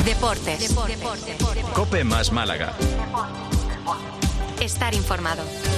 Deportes. COPE más Málaga. Estar informado.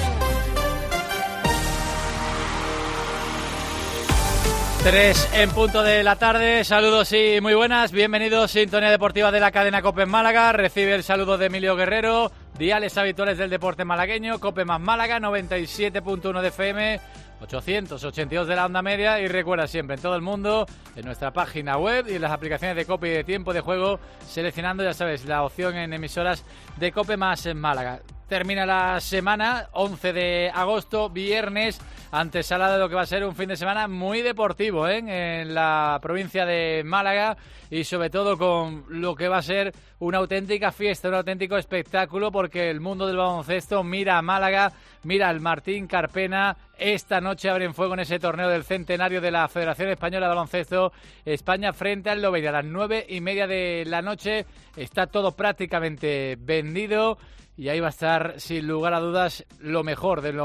Tres en punto de la tarde, saludos y muy buenas, bienvenidos, sintonía deportiva de la cadena COPE en Málaga, recibe el saludo de Emilio Guerrero, diales habituales del deporte malagueño, COPE más Málaga, 97.1 de FM, 882 de la onda media y recuerda siempre en todo el mundo, en nuestra página web y en las aplicaciones de COPE y de tiempo de juego, seleccionando, ya sabes, la opción en emisoras de COPE más en Málaga. Termina la semana, 11 de agosto, viernes, antesala de lo que va a ser un fin de semana muy deportivo, en la provincia de Málaga y sobre todo con lo que va a ser una auténtica fiesta, un auténtico espectáculo porque el mundo del baloncesto mira a Málaga, mira al Martín Carpena. Esta noche abren fuego en ese torneo del centenario de la Federación Española de Baloncesto, España frente al Lobeira. A las 9:30 de la noche está todo prácticamente vendido. Y ahí va a estar, sin lugar a dudas, lo mejor del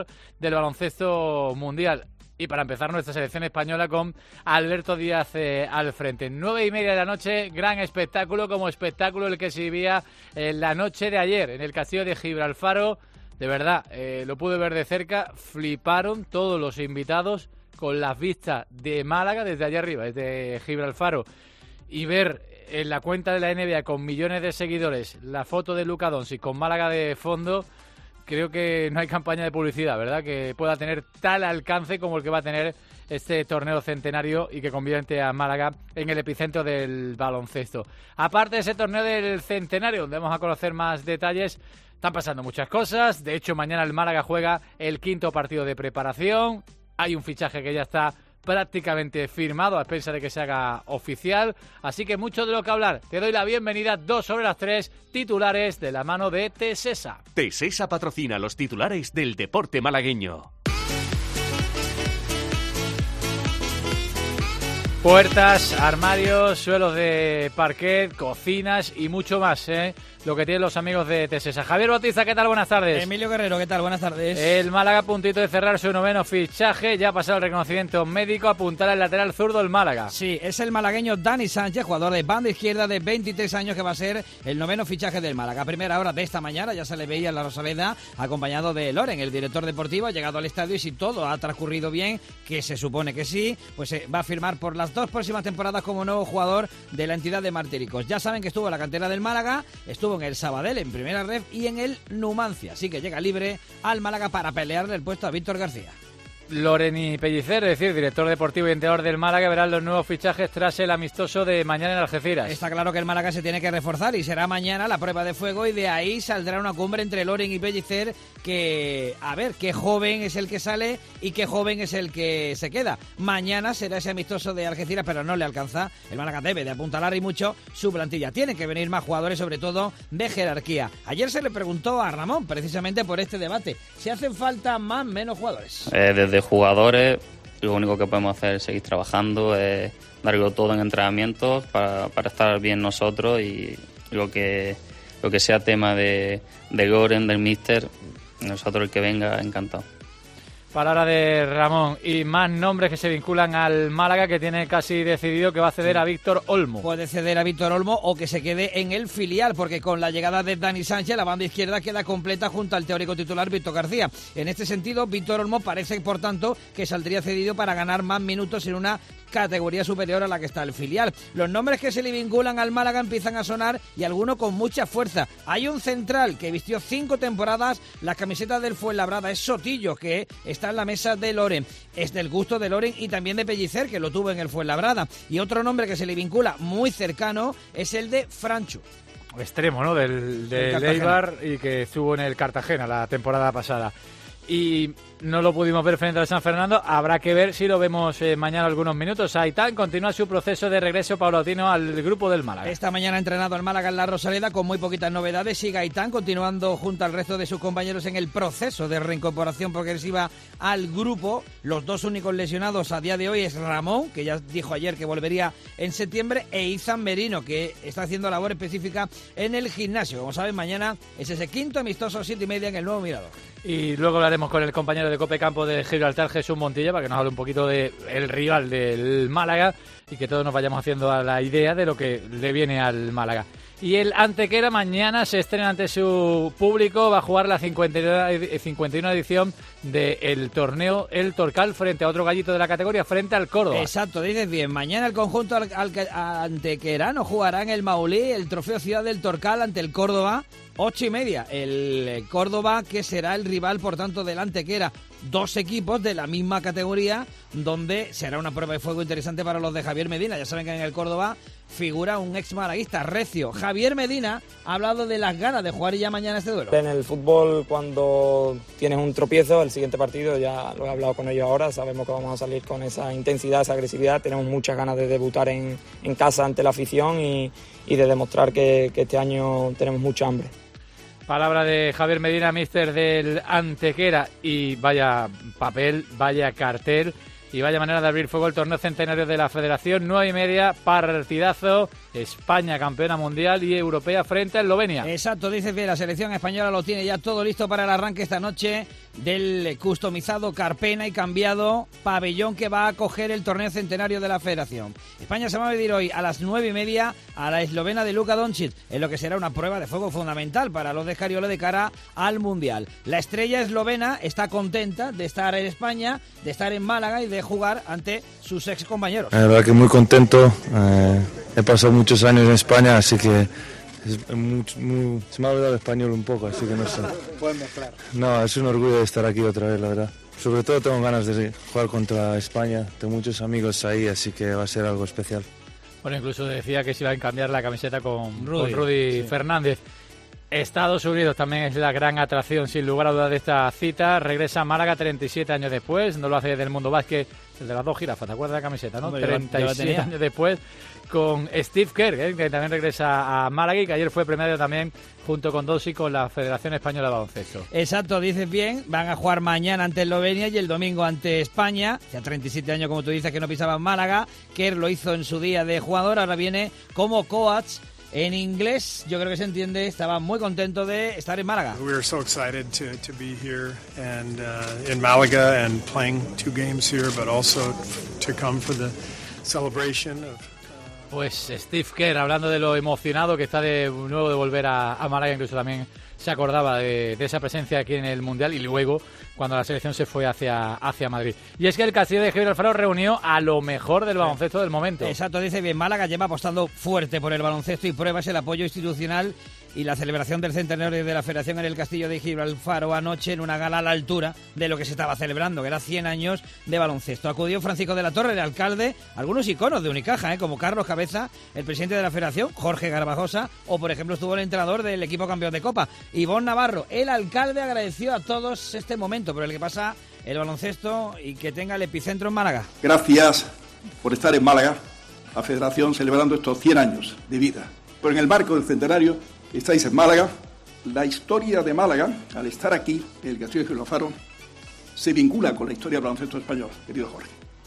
baloncesto mundial. Y para empezar, nuestra selección española con Alberto Díaz al frente. 9:30 de la noche, gran espectáculo, como espectáculo el que se vivía la noche de ayer en el castillo de Gibralfaro. De verdad, lo pude ver de cerca, fliparon todos los invitados con las vistas de Málaga desde allá arriba, desde Gibralfaro. Y ver en la cuenta de la NBA con millones de seguidores la foto de Luka Doncic con Málaga de fondo, creo que no hay campaña de publicidad, ¿verdad?, que pueda tener tal alcance como el que va a tener este torneo centenario y que convierte a Málaga en el epicentro del baloncesto. Aparte de ese torneo del centenario, donde vamos a conocer más detalles, están pasando muchas cosas. De hecho, mañana el Málaga juega el quinto partido de preparación. Hay un fichaje que ya está prácticamente firmado a expensas de que se haga oficial, así que mucho de lo que hablar. Te doy la bienvenida, 2:03, titulares de la mano de Tesesa. Tesesa patrocina los titulares del deporte malagueño. Puertas, armarios, suelos de parquet, cocinas y mucho más, lo que tienen los amigos de Tesesa. Javier Bautista, ¿qué tal? Buenas tardes. Emilio Guerrero, ¿qué tal? Buenas tardes. El Málaga a puntito de cerrar su noveno fichaje, ya ha pasado el reconocimiento médico, apuntar al lateral zurdo del Málaga. Sí, es el malagueño Dani Sánchez, jugador de banda izquierda de 23 años, que va a ser el noveno fichaje del Málaga. A primera hora de esta mañana ya se le veía en la Rosaleda acompañado de Loren, el director deportivo. Ha llegado al estadio y si todo ha transcurrido bien, que se supone que sí, pues va a firmar por las dos próximas temporadas como nuevo jugador de la entidad de Martíricos. Ya saben que estuvo en la cantera del Málaga, estuvo en el Sabadell en primera red y en el Numancia, así que llega libre al Málaga para pelearle el puesto a Víctor García. Loren y Pellicer, es decir, director deportivo y entrenador del Málaga, verán los nuevos fichajes tras el amistoso de mañana en Algeciras. Está claro que el Málaga se tiene que reforzar y será mañana la prueba de fuego y de ahí saldrá una cumbre entre Loren y Pellicer que, a ver, qué joven es el que sale y qué joven es el que se queda. Mañana será ese amistoso de Algeciras, pero no le alcanza. El Málaga debe de apuntalar y mucho su plantilla. Tienen que venir más jugadores, sobre todo de jerarquía. Ayer se le preguntó a Ramón, precisamente por este debate, si hacen falta más o menos jugadores. Desde jugadores, lo único que podemos hacer es seguir trabajando, darlo todo en entrenamientos para estar bien nosotros y lo que sea tema de Loren, del míster, nosotros el que venga, encantado. Palabra de Ramón. Y más nombres que se vinculan al Málaga, que tiene casi decidido que va a ceder a Víctor Olmo. Puede ceder a Víctor Olmo o que se quede en el filial, porque con la llegada de Dani Sánchez, la banda izquierda queda completa junto al teórico titular Víctor García. En este sentido, Víctor Olmo parece, por tanto, que saldría cedido para ganar más minutos en una categoría superior a la que está el filial. Los nombres que se le vinculan al Málaga empiezan a sonar y algunos con mucha fuerza. Hay un central que vistió 5 temporadas las camisetas del Fuenlabrada, es Sotillo, que está en la mesa de Loren. Es del gusto de Loren y también de Pellicer, que lo tuvo en el Fuenlabrada. Y otro nombre que se le vincula muy cercano es el de Franchu. Extremo, ¿no? Del Eibar y que estuvo en el Cartagena la temporada pasada. Y no lo pudimos ver frente al San Fernando, habrá que ver si lo vemos mañana algunos minutos. Aitán continúa su proceso de regreso paulatino al grupo del Málaga. Esta mañana ha entrenado al Málaga en la Rosaleda con muy poquitas novedades. Sigue Aitán continuando junto al resto de sus compañeros en el proceso de reincorporación progresiva al grupo. Los dos únicos lesionados a día de hoy es Ramón, que ya dijo ayer que volvería en septiembre, e Izan Merino, que está haciendo labor específica en el gimnasio. Como saben, mañana es ese quinto amistoso 7:30 en el Nuevo Mirador. Y luego hablaremos con el compañero de Cope Campo de Gibraltar, Jesús Montilla, para que nos hable un poquito del rival del Málaga y que todos nos vayamos haciendo a la idea de lo que le viene al Málaga. Y el Antequera mañana se estrena ante su público, va a jugar la 51 edición del torneo El Torcal frente a otro gallito de la categoría, frente al Córdoba. Exacto, dices bien. Mañana el conjunto antequerano jugará en el Maulí el Trofeo Ciudad del Torcal ante el Córdoba, 8:30. El Córdoba, que será el rival, por tanto, del Antequera. Dos equipos de la misma categoría, donde será una prueba de fuego interesante para los de Javier Medina. Ya saben que en el Córdoba figura un ex malaguista, Recio. Javier Medina ha hablado de las ganas de jugar ya mañana este duelo. En el fútbol, cuando tienes un tropiezo, el siguiente partido, ya lo he hablado con ellos ahora, sabemos que vamos a salir con esa intensidad, esa agresividad. Tenemos muchas ganas de debutar en casa ante la afición y de demostrar que este año tenemos mucha hambre. Palabra de Javier Medina, míster del Antequera, y vaya papel, vaya cartel y vaya manera de abrir fuego el torneo centenario de la Federación. 9:30, partidazo, España campeona mundial y europea frente a Eslovenia. Exacto, dices que la selección española lo tiene ya todo listo para el arranque esta noche del customizado Carpena y cambiado pabellón que va a acoger el torneo centenario de la Federación. España se va a medir hoy a las 9:30 a la eslovena de Luka Doncic, en lo que será una prueba de fuego fundamental para los de Scariolo de cara al Mundial. La estrella eslovena está contenta de estar en España, de estar en Málaga y de jugar ante sus ex compañeros. La verdad que muy contento, he pasado muchos años en España, así que se me ha olvidado el español un poco, así que no sé. No, es un orgullo de estar aquí otra vez, la verdad. Sobre todo tengo ganas de jugar contra España, tengo muchos amigos ahí, así que va a ser algo especial. Bueno, incluso decía que se iba a cambiar la camiseta con Rudy sí. Fernández. Estados Unidos también es la gran atracción, sin lugar a dudas, de esta cita. Regresa a Málaga 37 años después, no lo hace del Mundo Básquet, el de las dos jirafas, ¿te acuerdas de la camiseta, no? Hombre, 37 años después, con Steve Kerr, que también regresa a Málaga y que ayer fue premiado también junto con Dosi con la Federación Española de Baloncesto. Exacto, dices bien, van a jugar mañana ante Eslovenia y el domingo ante España. Ya 37 años, como tú dices, que no pisaba en Málaga. Kerr lo hizo en su día de jugador, ahora viene como coach. En inglés, yo creo que se entiende, estaba muy contento de estar en Málaga. We were so excited to be here and in Málaga and playing 2 games here, but also to come for the celebration of Pues Steve Kerr, hablando de lo emocionado que está de nuevo de volver a Málaga, incluso también se acordaba de esa presencia aquí en el Mundial y luego cuando la selección se fue hacia Madrid. Y es que el Castillo de Gibraltar reunió a lo mejor del baloncesto del momento. Exacto, dice bien, Málaga lleva apostando fuerte por el baloncesto y pruebas el apoyo institucional y la celebración del centenario de la Federación en el Castillo de Gibraltar anoche en una gala a la altura de lo que se estaba celebrando, que era 100 años de baloncesto. Acudió Francisco de la Torre, el alcalde, algunos iconos de Unicaja, como Carlos Cabeza, el presidente de la Federación, Jorge Garbajosa, o por ejemplo estuvo el entrenador del equipo campeón de Copa, Ivonne Navarro. El alcalde agradeció a todos este momento por el que pasa el baloncesto y que tenga el epicentro en Málaga. Gracias por estar en Málaga, la Federación celebrando estos 100 años de vida. Pero en el marco del centenario estáis en Málaga. La historia de Málaga, al estar aquí, en el Castillo de Gibraltar, se vincula con la historia del baloncesto español, querido Jorge.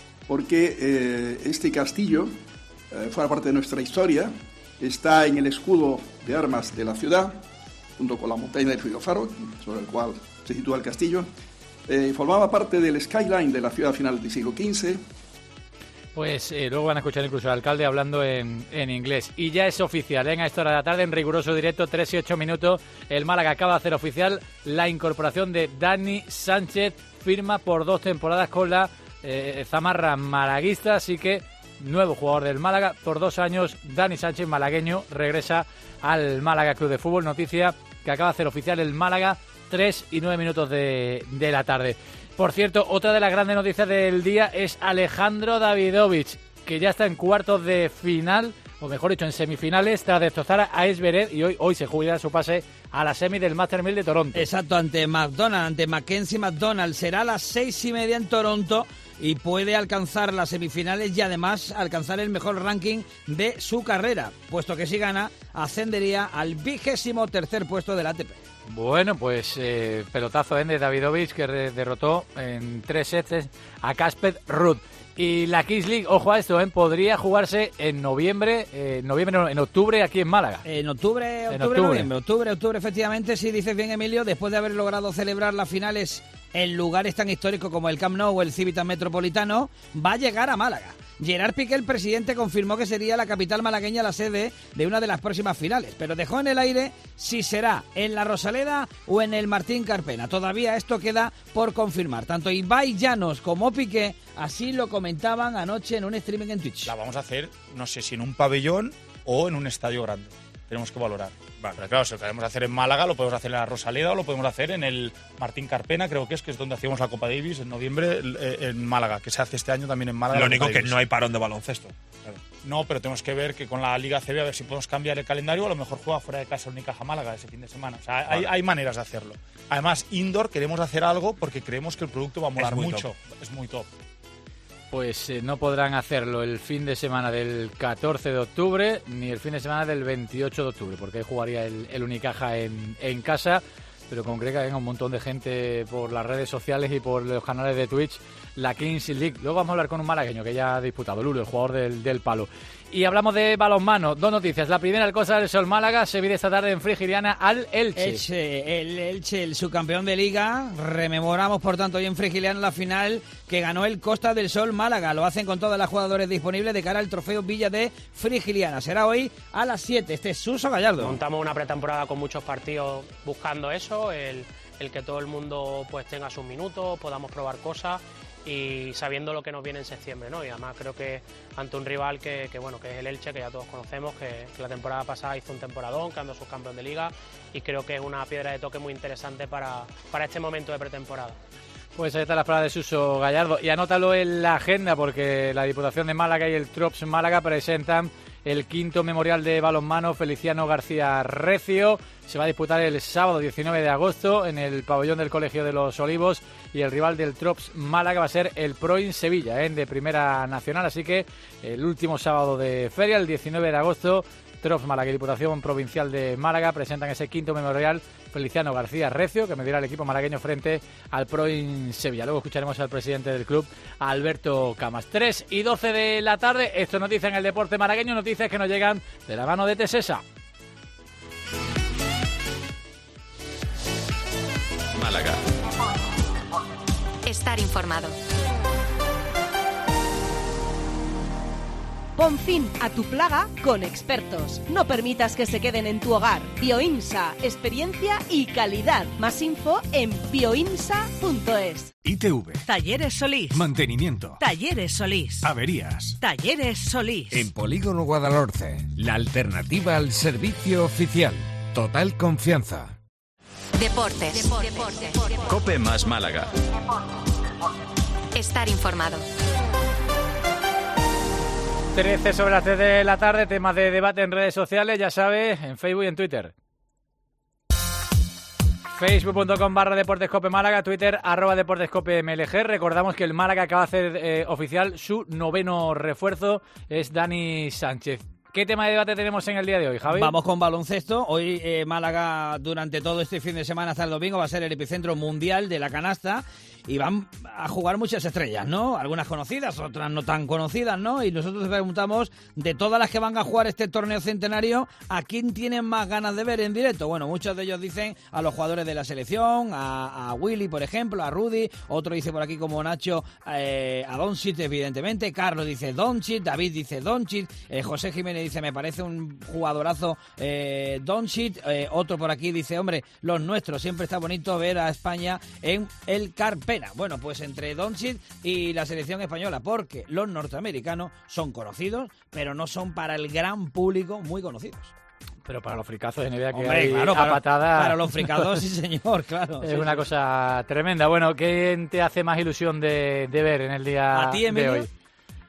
Porque este castillo forma parte de nuestra historia, está en el escudo de armas de la ciudad, junto con la montaña de Gibraltar, sobre el cual se sitúa el castillo. Formaba parte del skyline de la ciudad final del siglo XV. Pues luego van a escuchar incluso al alcalde hablando en inglés. Y ya es oficial, a esta hora de la tarde, en riguroso directo, 3 y 8 minutos, el Málaga acaba de hacer oficial la incorporación de Dani Sánchez, firma por 2 temporadas con la zamarra malaguista, así que nuevo jugador del Málaga por 2 años. Dani Sánchez, malagueño, regresa al Málaga Club de Fútbol. Noticia que acaba de hacer oficial el Málaga, 3 y 9 minutos de la tarde. Por cierto, otra de las grandes noticias del día es Alejandro Davidovich, que ya está en cuartos de final, o mejor dicho, en semifinales, tras destrozar a Esberet, y hoy se jugará su pase a la semi del Master 1000 de Toronto. Exacto, ante McDonald, ante Mackenzie McDonald. Será a las 6:30 en Toronto y puede alcanzar las semifinales y además alcanzar el mejor ranking de su carrera, puesto que si gana ascendería al 23º puesto del ATP. Bueno, pues pelotazo de Davidovich, que derrotó en 3 sets a Casper Ruud. Y la Kings League, ojo a esto, podría jugarse en en octubre aquí en Málaga. En octubre, efectivamente, sí, dices bien, Emilio, después de haber logrado celebrar las finales en lugares tan históricos como el Camp Nou o el Civitas Metropolitano, va a llegar a Málaga. Gerard Piqué, el presidente, confirmó que sería la capital malagueña la sede de una de las próximas finales, pero dejó en el aire si será en la Rosaleda o en el Martín Carpena. Todavía esto queda por confirmar. Tanto Ibai Llanos como Piqué así lo comentaban anoche en un streaming en Twitch. La vamos a hacer, no sé si en un pabellón o en un estadio grande. Tenemos que valorar. Vale. Pero claro, si lo queremos hacer en Málaga, lo podemos hacer en la Rosaleda o lo podemos hacer en el Martín Carpena, creo que es donde hacíamos la Copa Davis en noviembre en Málaga, que se hace este año también en Málaga. Lo único que no hay parón de baloncesto. Claro. No, pero tenemos que ver que con la Liga CB a ver si podemos cambiar el calendario o a lo mejor juega fuera de casa Unicaja Málaga ese fin de semana. O sea, vale. hay maneras de hacerlo. Además, indoor queremos hacer algo porque creemos que el producto va a molar mucho. Es muy top. Pues no podrán hacerlo el fin de semana del 14 de octubre ni el fin de semana del 28 de octubre, porque ahí jugaría el Unicaja en casa, pero como creo que venga un montón de gente por las redes sociales y por los canales de Twitch, la Kings League. Luego vamos a hablar con un malagueño que ya ha disputado, Lulo, el jugador del palo. Y hablamos de balonmano, 2 noticias. La primera, el Costa del Sol Málaga se mide esta tarde en Frigiliana al Elche. El Elche, el subcampeón de Liga. Rememoramos, por tanto, hoy en Frigiliana la final que ganó el Costa del Sol Málaga. Lo hacen con todas las jugadores disponibles de cara al trofeo Villa de Frigiliana. Será hoy a las 7. Este es Suso Gallardo. Montamos una pretemporada con muchos partidos buscando eso, el que todo el mundo pues tenga sus minutos, podamos probar cosas y sabiendo lo que nos viene en septiembre, ¿no? Y además creo que ante un rival que bueno, que es el Elche, que ya todos conocemos, que la temporada pasada hizo un temporadón, quedando subcampeón de Liga, y creo que es una piedra de toque muy interesante para este momento de pretemporada. Pues ahí está la palabra de Suso Gallardo, y anótalo en la agenda porque la Diputación de Málaga y el Trops Málaga presentan el 5º memorial de balonmano Feliciano García Recio. Se va a disputar el sábado 19 de agosto en el pabellón del Colegio de los Olivos, y el rival del Trops Málaga va a ser el Proin Sevilla, de Primera Nacional. Así que el último sábado de feria, el 19 de agosto, Trops Málaga y Diputación Provincial de Málaga presentan ese 5º memorial Feliciano García Recio, que medirá el equipo malagueño frente al Proin Sevilla. Luego escucharemos al presidente del club, Alberto Camas. 3:12 de la tarde, esto es noticia en el deporte malagueño, noticias que nos llegan de la mano de Tesesa. Málaga. Estar informado. Pon fin a tu plaga con expertos. No permitas que se queden en tu hogar. Bioinsa, experiencia y calidad. Más info en bioinsa.es. ITV. Talleres Solís. Mantenimiento. Talleres Solís. Averías. Talleres Solís. En Polígono Guadalhorce. La alternativa al servicio oficial. Total confianza. Deportes. Cope más Málaga. Estar informado. 13 sobre las 3 de la tarde, temas de debate en redes sociales, ya sabes, en Facebook y en Twitter. Facebook.com/Deportescope Málaga, Twitter @Deportescope MLG. Recordamos que el Málaga acaba de hacer oficial su 9º refuerzo, es Dani Sánchez. ¿Qué tema de debate tenemos en el día de hoy, Javi? Vamos con baloncesto. Hoy Málaga, durante todo este fin de semana hasta el domingo, va a ser el epicentro mundial de la canasta y van a jugar muchas estrellas, ¿no? Algunas conocidas, otras no tan conocidas, ¿no? Y nosotros te preguntamos, de todas las que van a jugar este torneo centenario, ¿a quién tienen más ganas de ver en directo? Bueno, muchos de ellos dicen a los jugadores de la selección, a Willy, por ejemplo, a Rudy, otro dice por aquí como Nacho, a Doncic, evidentemente, Carlos dice Doncic, David dice Doncic, José Jiménez dice, me parece un jugadorazo Doncic, otro por aquí dice, hombre, los nuestros, siempre está bonito ver a España en el Carpena. Bueno, pues entre Doncic y la selección española, porque los norteamericanos son conocidos, pero no son para el gran público muy conocidos. Pero para los fricazos de NBA que hombre, hay claro, a patada... Para los fricados, sí señor, claro. Es sí, una cosa tremenda. Bueno, ¿quién te hace más ilusión de ver en el día ¿A ti, Emilio? de hoy?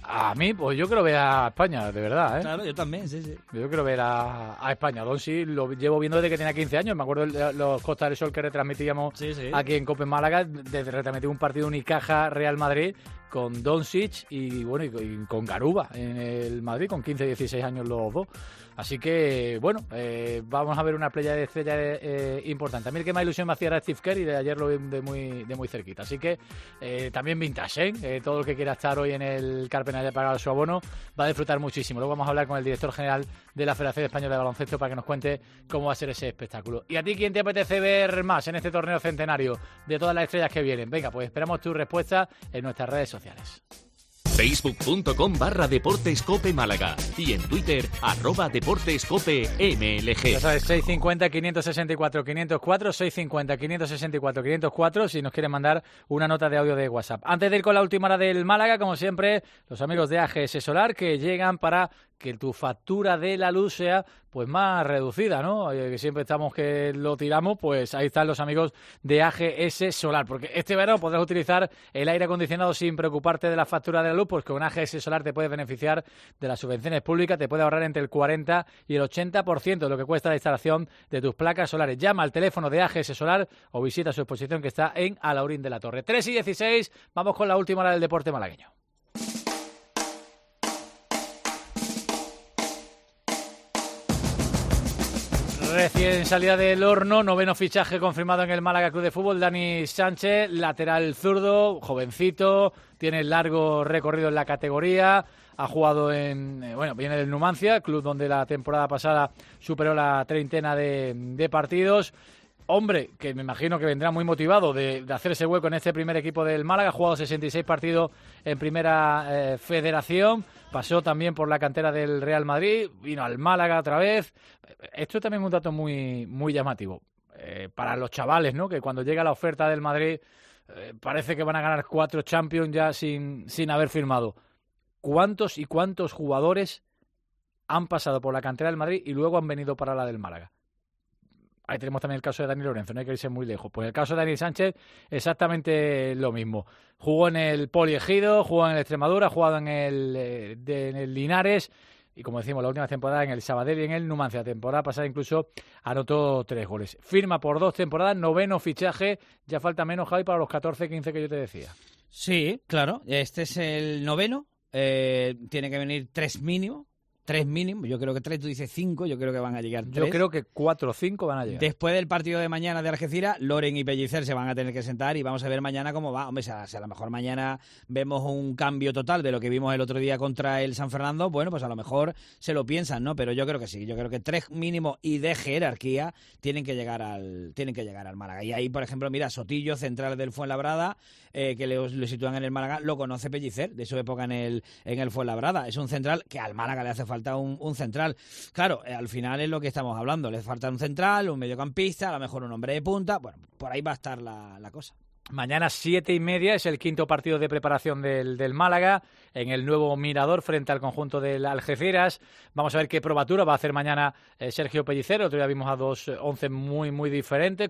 A mí, pues yo quiero ver a España, de verdad, ¿eh? Claro, yo también, sí. Yo quiero ver a España. Doncic lo llevo viendo desde que tenía 15 años. Me acuerdo de los Costa del Sol que retransmitíamos aquí en Cope Málaga. Retransmití un partido Unicaja Real Madrid con Doncic y bueno, y con Garuba en el Madrid, con 15-16 años los dos. Así que, bueno, vamos a ver una playa de estrellas importante. A mí el que más ilusión me hacía era Steve Kerr y de ayer lo vi de muy cerquita. Así que también vintage, ¿eh? Todo el que quiera estar hoy en el Carpena y pagar su abono va a disfrutar muchísimo. Luego vamos a hablar con el director general de la Federación Española de Baloncesto para que nos cuente cómo va a ser ese espectáculo. ¿Y a ti quién te apetece ver más en este torneo centenario de todas las estrellas que vienen? Venga, pues esperamos tu respuesta en nuestras redes sociales. Facebook.com/Deportes Málaga y en Twitter @DeportesCopeMLG. Ya sabes, 650-564-504, 650-564-504 si nos quieren mandar una nota de audio de WhatsApp. Antes de ir con la última hora del Málaga, como siempre, los amigos de AGS Solar que llegan para que tu factura de la luz sea pues más reducida, ¿no? Que siempre estamos que lo tiramos, pues ahí están los amigos de AGS Solar, porque este verano podrás utilizar el aire acondicionado sin preocuparte de la factura de la luz, pues con AGS Solar te puedes beneficiar de las subvenciones públicas, te puede ahorrar entre el 40 y el 80% de lo que cuesta la instalación de tus placas solares. Llama al teléfono de AGS Solar o visita su exposición que está en Alaurín de la Torre. 3:16, vamos con la última hora del deporte malagueño. Recién salida del horno, noveno fichaje confirmado en el Málaga Club de Fútbol, Dani Sánchez, lateral zurdo, jovencito, tiene largo recorrido en la categoría, ha jugado viene del Numancia, club donde la temporada pasada superó la treintena de partidos. Hombre, que me imagino que vendrá muy motivado de hacerse hueco en este primer equipo del Málaga. Ha jugado 66 partidos en primera federación. Pasó también por la cantera del Real Madrid. Vino al Málaga otra vez. Esto es también un dato muy llamativo. Para los chavales, ¿no? Que cuando llega la oferta del Madrid parece que van a ganar 4 Champions ya sin haber firmado. ¿Cuántos y cuántos jugadores han pasado por la cantera del Madrid y luego han venido para la del Málaga? Ahí tenemos también el caso de Dani Lorenzo, no hay que irse muy lejos. Pues el caso de Dani Sánchez, exactamente lo mismo. Jugó en el Poliegido, jugó en el Extremadura, ha jugado en el Linares y, como decimos, la última temporada en el Sabadell y en el Numancia. La temporada pasada incluso anotó 3 goles. Firma por 2 temporadas, noveno fichaje. Ya falta menos, Javi, para los 14-15 que yo te decía. Sí, claro. Este es el noveno. Tiene que venir 3 mínimo. 3 mínimo, yo creo que 3, tú dices 5, yo creo que van a llegar 3. Yo creo que 4 o 5 van a llegar. Después del partido de mañana de Algeciras, Loren y Pellicer se van a tener que sentar y vamos a ver mañana cómo va. Hombre, si a lo mejor mañana vemos un cambio total de lo que vimos el otro día contra el San Fernando, bueno, pues a lo mejor se lo piensan, ¿no? Pero yo creo que sí, yo creo que 3 mínimo y de jerarquía tienen que llegar al Málaga. Y ahí, por ejemplo, mira, Sotillo, central del Fuenlabrada, que le sitúan en el Málaga, lo conoce Pellicer, de su época en el Fuenlabrada. Es un central que al Málaga le hace falta un central. Claro, al final es lo que estamos hablando. Le falta un central, un mediocampista, a lo mejor un hombre de punta. Bueno, por ahí va a estar la cosa. Mañana 7:30 es el quinto partido de preparación del Málaga en el nuevo Mirador frente al conjunto del Algeciras. Vamos a ver qué probatura va a hacer mañana Sergio Pellicer. Otro día vimos a 2 11 muy diferentes.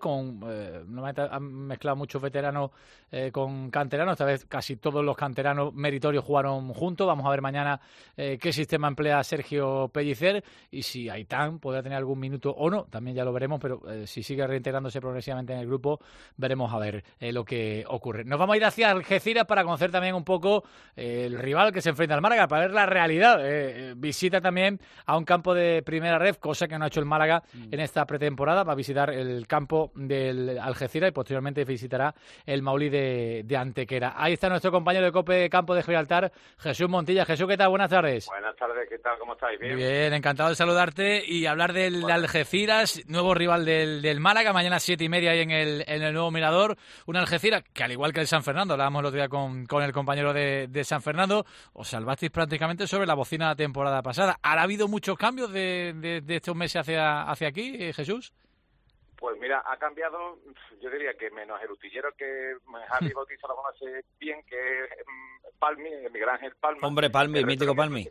Han mezclado muchos veteranos con canteranos. Esta vez casi todos los canteranos meritorios jugaron juntos. Vamos a ver mañana qué sistema emplea Sergio Pellicer y si Aitán podrá tener algún minuto o no. También ya lo veremos, pero si sigue reintegrándose progresivamente en el grupo, veremos a ver lo que ocurre. Nos vamos a ir hacia Algeciras para conocer también un poco el rival que se enfrenta al Málaga, para ver la realidad. Visita también a un campo de primera red, cosa que no ha hecho el Málaga en esta pretemporada. Va a visitar el campo del Algeciras y posteriormente visitará el Maulí de Antequera. Ahí está nuestro compañero de COPE Campo de Gibraltar, Jesús Montilla. Jesús, ¿qué tal? Buenas tardes. Buenas tardes, ¿qué tal? ¿Cómo estáis? ¿Bien? Bien, encantado de saludarte y hablar del Algeciras, nuevo rival del Málaga, mañana 7:30 ahí en el nuevo Mirador. Un Algeciras que, al igual que el San Fernando, hablábamos el otro día con el compañero de San Fernando, os salvasteis prácticamente sobre la bocina la temporada pasada. ¿Ha habido muchos cambios de estos meses hacia aquí, Jesús? Pues mira, ha cambiado, yo diría que menos el utillero que Javi Bautista lo conoce bien, que es Palmi, Miguel Ángel Palma. Hombre, Palmi, mítico Palmi.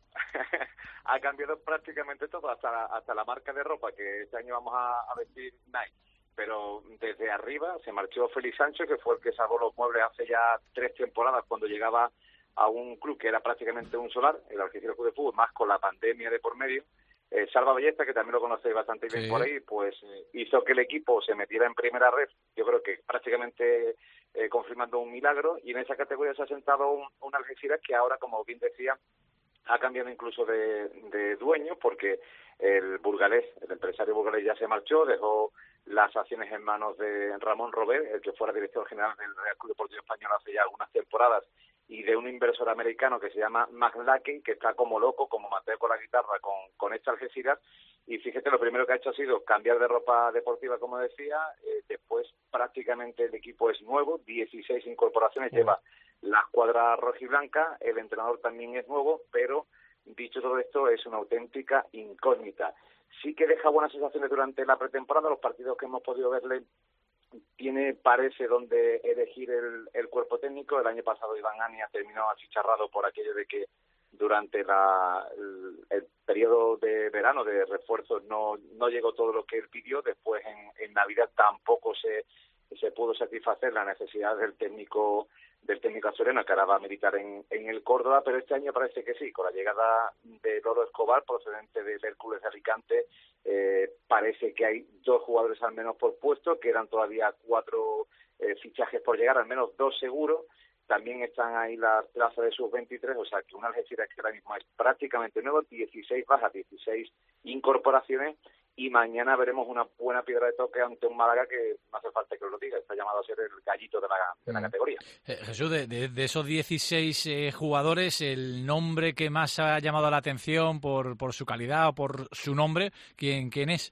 Ha cambiado prácticamente todo, hasta la marca de ropa, que este año vamos a vestir Nike. Pero desde arriba se marchó Félix Sancho, que fue el que salvó los muebles hace ya 3 temporadas cuando llegaba a un club que era prácticamente un solar, el Algeciras Club de Fútbol, más con la pandemia de por medio. Salva Ballesta, que también lo conocéis bastante bien por ahí, pues hizo que el equipo se metiera en primera red, yo creo que prácticamente confirmando un milagro, y en esa categoría se ha sentado un Algeciras que ahora, como bien decía, ha cambiado incluso de dueño, porque el burgalés, el empresario burgalés ya se marchó, dejó las acciones en manos de Ramón Robert, el que fuera director general del Real Club Deportivo Español hace ya algunas temporadas, y de un inversor americano que se llama McLaken, que está como loco, como Mateo con la guitarra, con este Algeciras. Y fíjate, lo primero que ha hecho ha sido cambiar de ropa deportiva, como decía. Después prácticamente el equipo es nuevo, 16 incorporaciones lleva la escuadra rojiblanca, el entrenador también es nuevo, pero dicho todo esto es una auténtica incógnita. Sí que deja buenas sensaciones durante la pretemporada, los partidos que hemos podido verle parece donde elegir el cuerpo técnico. El año pasado Iván Ania terminó achicharrado por aquello de que durante el periodo de verano de refuerzos no llegó todo lo que él pidió. Después en Navidad tampoco se pudo satisfacer la necesidad del técnico asturiano, que ahora va a militar en el Córdoba, pero este año parece que sí, con la llegada de Loro Escobar, procedente del Hércules de Alicante, parece que hay 2 jugadores al menos por puesto, que eran todavía 4 fichajes por llegar, al menos 2 seguros. También están ahí las plazas de sub-23, o sea que un Algeciras que ahora mismo es prácticamente nuevo, 16 bajas, 16 incorporaciones, y mañana veremos una buena piedra de toque ante un Málaga que no hace falta que os lo diga, está llamado a ser el gallito de la categoría. Jesús, de esos 16 jugadores, el nombre que más ha llamado la atención por su calidad o por su nombre, ¿quién es?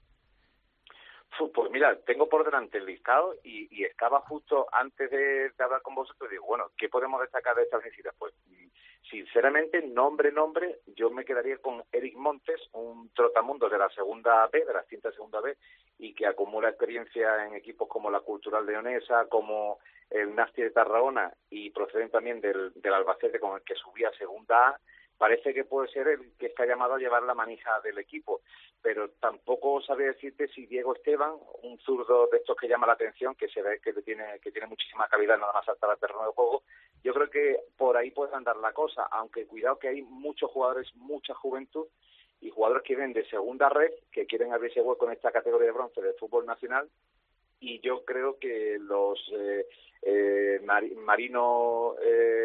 Pues mira, tengo por delante el listado y estaba justo antes de hablar con vosotros, digo, bueno, ¿qué podemos destacar de esta Algeciras? Pues sinceramente, nombre, yo me quedaría con Eric Montes, un trotamundos de la segunda B, de la extinta segunda B, y que acumula experiencia en equipos como la Cultural Leonesa, como el Nasti de Tarragona, y proceden también del Albacete, con el que subía a segunda A. Parece que puede ser el que está llamado a llevar la manija del equipo, pero tampoco sabría decirte si Diego Esteban, un zurdo de estos que llama la atención, que se ve que tiene muchísima calidad nada más hasta el terreno de juego. Yo creo que por ahí puede andar la cosa, aunque cuidado que hay muchos jugadores, mucha juventud, y jugadores que vienen de segunda red, que quieren abrirse hueco en esta categoría de bronce del fútbol nacional, y yo creo que los Marino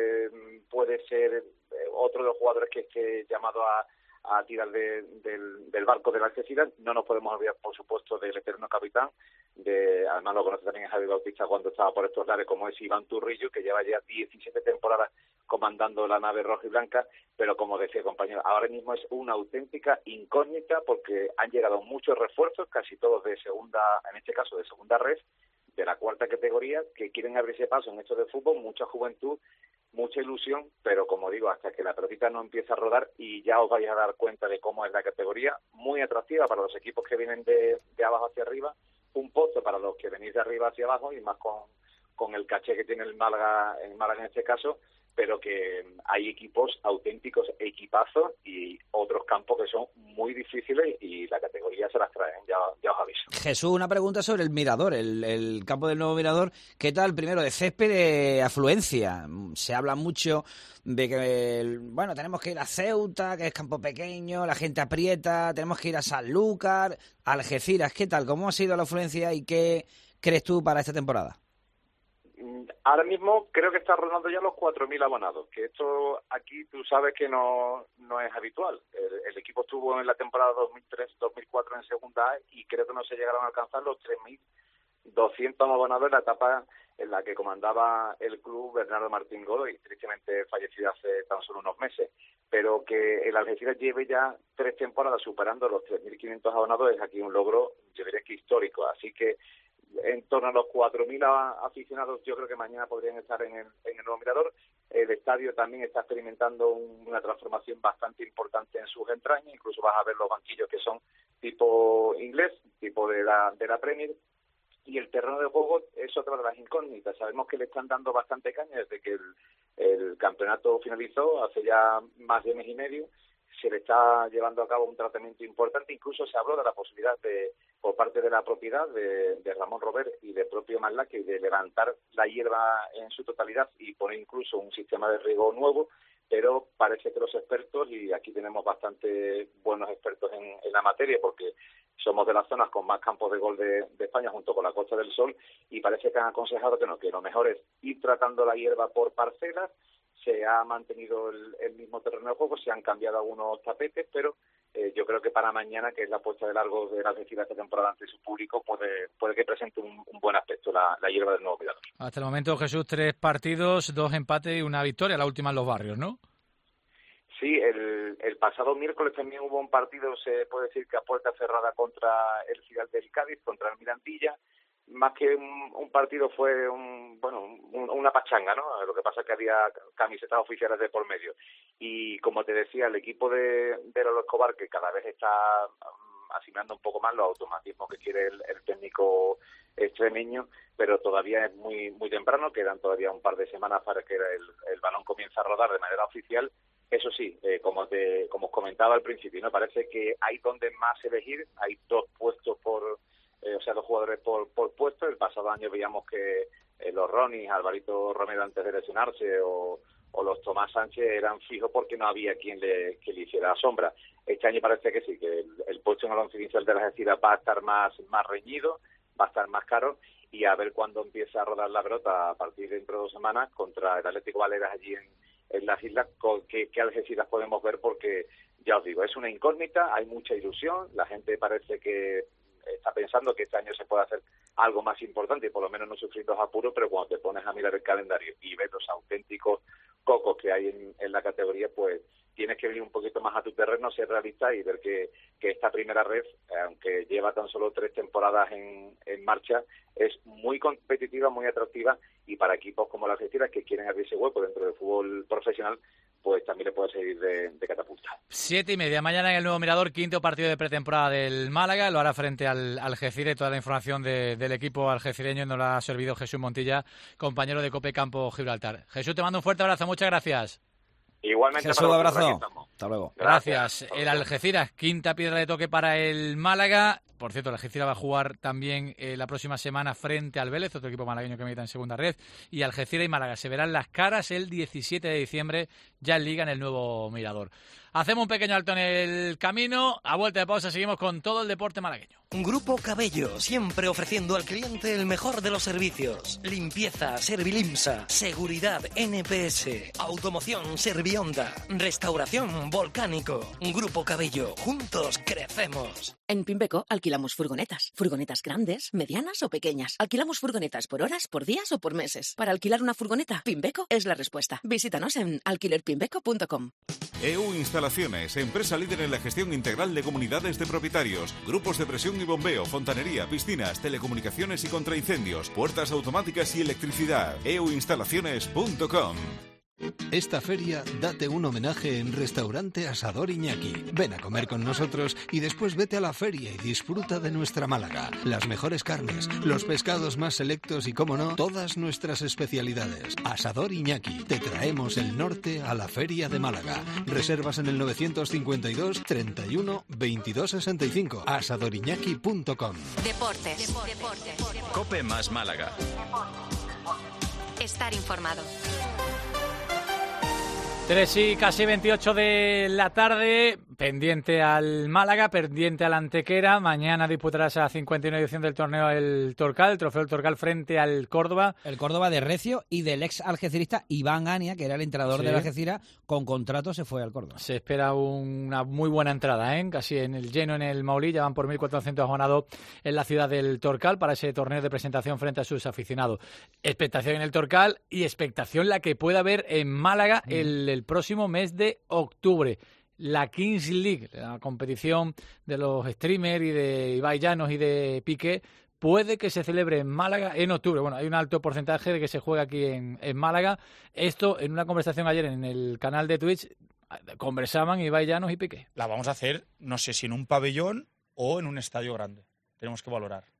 puede ser otro de los jugadores que esté llamado a tirar del barco de la Algeciras. No nos podemos olvidar, por supuesto, del eterno capitán, además lo conoce también Javi Bautista cuando estaba por estos lares, como es Iván Turrillo, que lleva ya 17 temporadas comandando la nave roja y blanca, pero como decía compañero, ahora mismo es una auténtica incógnita porque han llegado muchos refuerzos, casi todos de segunda, en este caso de segunda red, de la cuarta categoría, que quieren abrirse paso en esto de fútbol, mucha juventud, mucha ilusión, pero como digo, hasta que la pelotita no empiece a rodar, y ya os vais a dar cuenta de cómo es la categoría, muy atractiva para los equipos que vienen de abajo hacia arriba, un pozo para los que venís de arriba hacia abajo, y más con el caché que tiene el Málaga en este caso, pero que hay equipos auténticos, equipazos, y otros campos que son muy difíciles y la categoría se las traen, ya os aviso. Jesús, una pregunta sobre el Mirador, el campo del nuevo Mirador. ¿Qué tal, primero, de césped, de afluencia? Se habla mucho de que, tenemos que ir a Ceuta, que es campo pequeño, la gente aprieta, tenemos que ir a Sanlúcar, Algeciras. ¿Qué tal? ¿Cómo ha sido la afluencia y qué crees tú para esta temporada? Ahora mismo creo que está rondando ya los 4.000 abonados, que esto aquí tú sabes que no es habitual. El equipo estuvo en la temporada 2003-2004 en segunda A y creo que no se llegaron a alcanzar los 3.200 abonados en la etapa en la que comandaba el club Bernardo Martín Godoy, tristemente fallecido hace tan solo unos meses. Pero que el Algeciras lleve ya 3 temporadas superando los 3.500 abonados es aquí un logro, yo diría que histórico. Así que en torno a los 4.000 aficionados yo creo que mañana podrían estar en el nuevo Mirador. El estadio también está experimentando una transformación bastante importante en sus entrañas, incluso vas a ver los banquillos que son tipo inglés, tipo de la Premier, y el terreno de juego es otra de las incógnitas. Sabemos que le están dando bastante caña desde que el campeonato finalizó hace ya más de mes y medio. Se le está llevando a cabo un tratamiento importante, incluso se habló de la posibilidad por parte de la propiedad de Ramón Robert y del propio McLaken de levantar la hierba en su totalidad y poner incluso un sistema de riego nuevo, pero parece que los expertos, y aquí tenemos bastante buenos expertos en la materia, porque somos de las zonas con más campos de gol de España, junto con la Costa del Sol, y parece que han aconsejado que lo mejor es ir tratando la hierba por parcelas. Se ha mantenido el mismo terreno de juego, se han cambiado algunos tapetes, pero yo creo que para mañana, que es la puesta de largo de la Algeciras esta temporada ante su público, puede que presente un buen aspecto la hierba del nuevo Mirador. Hasta el momento, Jesús, 3 partidos, 2 empates y una victoria, la última en Los Barrios, ¿no? Sí, el pasado miércoles también hubo un partido, se puede decir que a puerta cerrada, contra el Fidel del Cádiz, contra el Mirandilla. Más que un partido fue una pachanga, ¿no? Lo que pasa es que había camisetas oficiales de por medio. Y como te decía, el equipo de Lolo Escobar, que cada vez está asimilando un poco más los automatismos que quiere el técnico extremeño, pero todavía es muy muy temprano, quedan todavía un par de semanas para que el balón comience a rodar de manera oficial. Eso sí, como os comentaba al principio, ¿no? Parece que hay donde más elegir, hay 2 puestos dos jugadores por puesto. El pasado año veíamos que los Ronis, Alvarito Romero antes de lesionarse, o los Tomás Sánchez eran fijos porque no había quien le hiciera sombra. Este año parece que sí, que el puesto en el once inicial de la Algeciras va a estar más reñido, va a estar más caro, y a ver cuándo empieza a rodar la pelota a partir de dentro de 2 semanas contra el Atlético Baleares allí en las islas, qué Algeciras podemos ver, porque ya os digo, es una incógnita, hay mucha ilusión, la gente parece que está pensando que este año se puede hacer algo más importante y por lo menos no sufrir los apuros, pero cuando te pones a mirar el calendario y ves los auténticos cocos que hay en la categoría, pues tienes que venir un poquito más a tu terreno, ser realista y ver que esta primera red, aunque lleva tan solo 3 temporadas en marcha, es muy competitiva, muy atractiva, y para equipos como la Algeciras, que quieren abrirse hueco dentro del fútbol profesional, pues también le puede servir de catapulta. 7:30, mañana en el Nuevo Mirador, 5º partido de pretemporada del Málaga, lo hará frente al Algeciras, y toda la información del equipo algecireño nos la ha servido Jesús Montilla, compañero de Cope Campo Gibraltar. Jesús, te mando un fuerte abrazo, muchas gracias. Igualmente. Jesús, un abrazo. Hasta luego. Gracias. El Algeciras, 5ª piedra de toque para el Málaga. Por cierto, el Algeciras va a jugar también la próxima semana frente al Vélez, otro equipo malagueño que milita en segunda red. Y Algeciras y Málaga se verán las caras el 17 de diciembre, ya en Liga, en el Nuevo Mirador. Hacemos un pequeño alto en el camino. A vuelta de pausa seguimos con todo el deporte malagueño. Grupo Cabello, siempre ofreciendo al cliente el mejor de los servicios. Limpieza, Servilimsa. Seguridad, NPS. Automoción, Servionda. Restauración, Volcánico. Grupo Cabello, juntos crecemos. En Pimbeco alquilamos furgonetas. Furgonetas grandes, medianas o pequeñas. Alquilamos furgonetas por horas, por días o por meses. Para alquilar una furgoneta, Pimbeco es la respuesta. Visítanos en alquilerpimbeco.com. EU Instalaciones, empresa líder en la gestión integral de comunidades de propietarios, grupos de presión y bombeo, fontanería, piscinas, telecomunicaciones y contraincendios, puertas automáticas y electricidad. euinstalaciones.com. Esta feria date un homenaje en Restaurante Asador Iñaki. Ven a comer con nosotros y después vete a la feria y disfruta de nuestra Málaga. Las mejores carnes, los pescados más selectos y, como no, todas nuestras especialidades. Asador Iñaki. Te traemos el norte a la feria de Málaga. Reservas en el 952 31 22 65. asadoriñaki.com. Deportes. Cope más Málaga. Estar informado. 3:28 de la tarde, pendiente al Málaga, pendiente al Antequera. Mañana disputará esa 51 edición del torneo el Torcal, el trofeo del Torcal frente al Córdoba. El Córdoba de Recio y del ex algecirista Iván Ania, que era el entrenador del Algeciras, con contrato se fue al Córdoba. Se espera una muy buena entrada, casi en el lleno en el Maulí, ya van por 1.400 abonados en la ciudad del Torcal para ese torneo de presentación frente a sus aficionados. Expectación en el Torcal y expectación la que pueda haber en Málaga el próximo mes de octubre. La Kings League, la competición de los streamers y de Ibai Llanos y de Piqué, puede que se celebre en Málaga en octubre. Bueno, hay un alto porcentaje de que se juegue aquí en Málaga. Esto, en una conversación ayer en el canal de Twitch, conversaban Ibai Llanos y Piqué. La vamos a hacer, no sé si en un pabellón o en un estadio grande. Tenemos que valorar.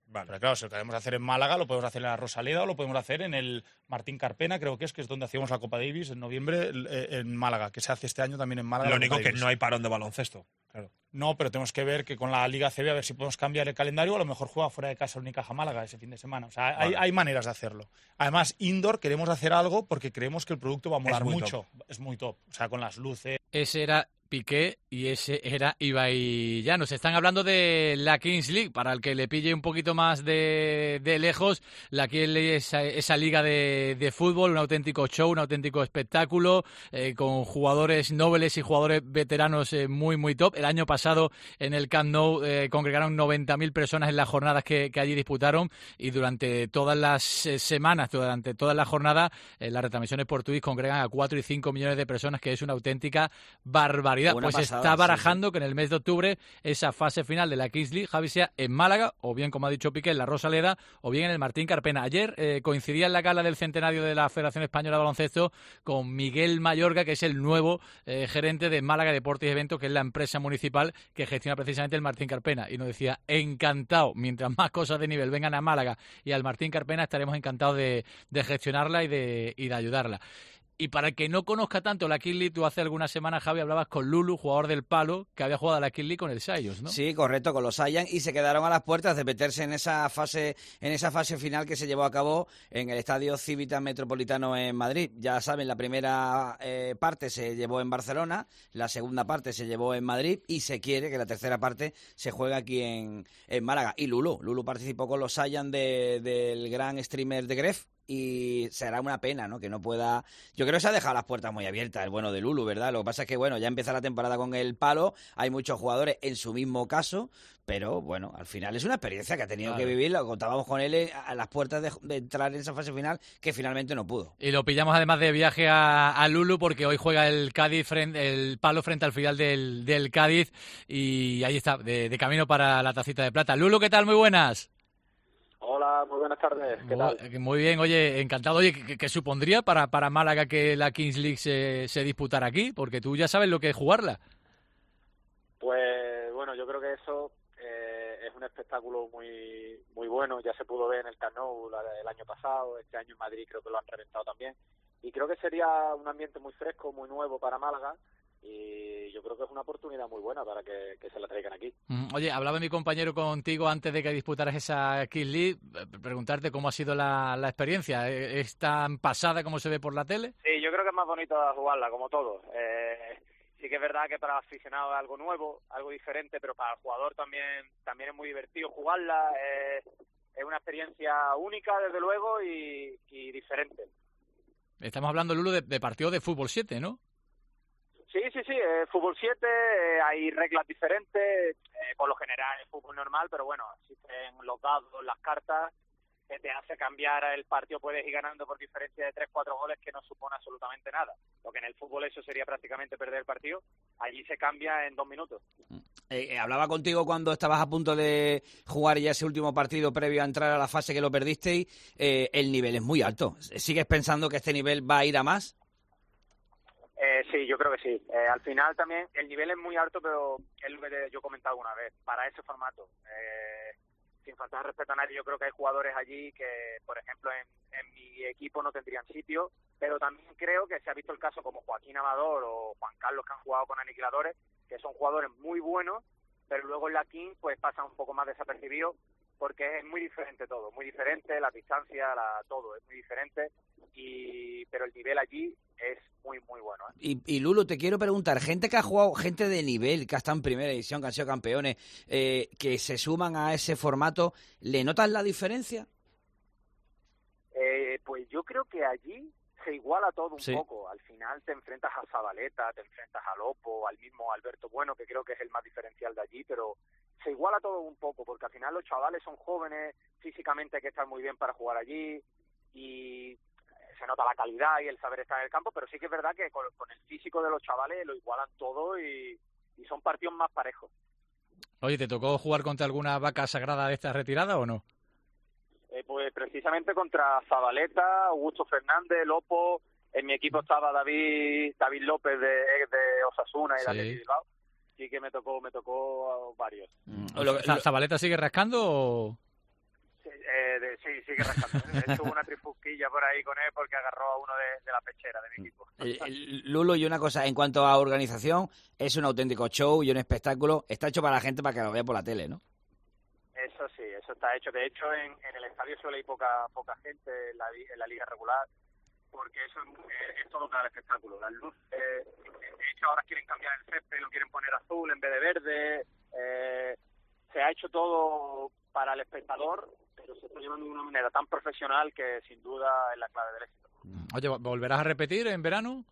Vale. Pero claro, si lo queremos hacer en Málaga, lo podemos hacer en la Rosaleda o lo podemos hacer en el Martín Carpena, creo que es donde hacíamos la Copa Davis en noviembre en Málaga, que se hace este año también en Málaga. Lo único que no hay parón de baloncesto. Claro. No, pero tenemos que ver que con la Liga CB a ver si podemos cambiar el calendario, a lo mejor juega fuera de casa el Unicaja Málaga ese fin de semana. O sea, vale. hay maneras de hacerlo. Además, indoor queremos hacer algo porque creemos que el producto va a molar mucho. Es muy top. O sea, con las luces. Ese era Piqué y ese era Ibai Llanos. Nos están hablando de la Kings League, para el que le pille un poquito más de lejos. La Kings League es esa liga de fútbol, un auténtico show, un auténtico espectáculo, con jugadores nobles y jugadores veteranos muy, muy top. El año pasado en el Camp Nou congregaron 90.000 personas en las jornadas que allí disputaron, y durante todas las semanas, durante toda la jornada, las retransmisiones por Twitch congregan a 4 y 5 millones de personas, que es una auténtica barbaridad. Pues pasada, está barajando que en el mes de octubre esa fase final de la Kings League, Javi, sea en Málaga, o bien, como ha dicho Piqué, en la Rosaleda, o bien en el Martín Carpena. Ayer coincidía en la gala del centenario de la Federación Española de Baloncesto con Miguel Mayorga, que es el nuevo gerente de Málaga Deportes y Eventos, que es la empresa municipal que gestiona precisamente el Martín Carpena. Y nos decía, encantado, mientras más cosas de nivel vengan a Málaga y al Martín Carpena, estaremos encantados de gestionarla y de ayudarla. Y para el que no conozca tanto la Kings League, tú hace algunas semanas, Javi, hablabas con Lulu, jugador del Palo, que había jugado a la Kings League con el Sayos, ¿no? Sí, correcto, con los Sayans, y se quedaron a las puertas de meterse en esa fase final que se llevó a cabo en el Estadio Civitas Metropolitano en Madrid. Ya saben, la primera parte se llevó en Barcelona, la segunda parte se llevó en Madrid, y se quiere que la tercera parte se juegue aquí en Málaga. Y Lulu participó con los Sayans del gran streamer de Gref, y será una pena, ¿no?, que no pueda. Yo creo que se ha dejado las puertas muy abiertas el bueno de Lulu, ¿verdad? Lo que pasa es que, bueno, ya empieza la temporada con el Palo, hay muchos jugadores en su mismo caso, pero, bueno, al final es una experiencia que ha tenido que vivir. Lo contábamos con él a las puertas de entrar en esa fase final, que finalmente no pudo. Y lo pillamos además de viaje a Lulu, porque hoy juega el Cádiz, el Palo frente al filial del Cádiz, y ahí está, de camino para la tacita de plata. Lulu, ¿qué tal? Muy buenas. Hola, muy buenas tardes. ¿Qué tal? Muy bien, oye, encantado. Oye, ¿qué supondría para Málaga que la Kings League se disputara aquí? Porque tú ya sabes lo que es jugarla. Pues bueno, yo creo que eso es un espectáculo muy muy bueno. Ya se pudo ver en el Camp Nou el año pasado, este año en Madrid creo que lo han reventado también. Y creo que sería un ambiente muy fresco, muy nuevo para Málaga. Y yo creo que es una oportunidad muy buena para que se la traigan aquí. Oye, hablaba mi compañero contigo antes de que disputaras esa Kings League, preguntarte cómo ha sido la experiencia. ¿Es tan pasada como se ve por la tele? Sí, yo creo que es más bonito jugarla, como todo. Sí que es verdad que para el aficionado es algo nuevo, algo diferente, pero para el jugador también es muy divertido jugarla. Es una experiencia única, desde luego, y diferente. Estamos hablando, Lulu, de partidos de fútbol 7, ¿no? Sí, fútbol 7, hay reglas diferentes, por lo general es fútbol normal, pero bueno, existen los dados, las cartas, que te hace cambiar el partido, puedes ir ganando por diferencia de 3-4 goles, que no supone absolutamente nada. Lo que en el fútbol eso sería prácticamente perder el partido, allí se cambia en 2 minutos. Hablaba contigo cuando estabas a punto de jugar ya ese último partido previo a entrar a la fase que lo perdisteis. El nivel es muy alto. ¿Sigues pensando que este nivel va a ir a más? Sí, yo creo que sí. Al final también el nivel es muy alto, pero es lo que yo he comentado alguna vez, para ese formato. Sin faltar respeto a nadie, yo creo que hay jugadores allí que, por ejemplo, en mi equipo no tendrían sitio, pero también creo que se ha visto el caso como Joaquín Amador o Juan Carlos, que han jugado con Aniquiladores, que son jugadores muy buenos, pero luego en la King pues pasan un poco más desapercibidos, porque es muy diferente todo, muy diferente, la distancia, todo es muy diferente, pero el nivel allí es muy, muy bueno. Y Lulu, te quiero preguntar, gente que ha jugado, gente de nivel, que ha estado en primera división, que han sido campeones, que se suman a ese formato, ¿le notas la diferencia? Pues yo creo que allí se iguala todo un poco. Al final te enfrentas a Zabaleta, te enfrentas a Lopo, al mismo Alberto Bueno, que creo que es el más diferencial de allí, pero se iguala todo un poco, porque al final los chavales son jóvenes, físicamente hay que estar muy bien para jugar allí, y se nota la calidad y el saber estar en el campo, pero sí que es verdad que con el físico de los chavales lo igualan todo y son partidos más parejos. Oye, ¿te tocó jugar contra alguna vaca sagrada de estas retirada o no? Pues precisamente contra Zabaleta, Augusto Fernández, Lopo. En mi equipo estaba David López de Osasuna y de Bilbao. Sí que me tocó varios. ¿Zabaleta sigue rascando o...? Sí, sigue rascando. De hecho, hubo una trifusquilla por ahí con él porque agarró a uno de la pechera de mi equipo. Lulo, y una cosa, en cuanto a organización, es un auténtico show y un espectáculo. Está hecho para la gente para que lo vea por la tele, ¿no? Eso sí, eso está hecho. De hecho, en el estadio suele ir poca gente en la liga regular, porque eso es todo para el espectáculo. Las luces, de hecho, ahora quieren cambiar el césped, lo quieren poner azul en vez de verde. Se ha hecho todo para el espectador, pero se está llevando de una manera tan profesional que sin duda es la clave del éxito. Oye, ¿volverás a repetir en verano?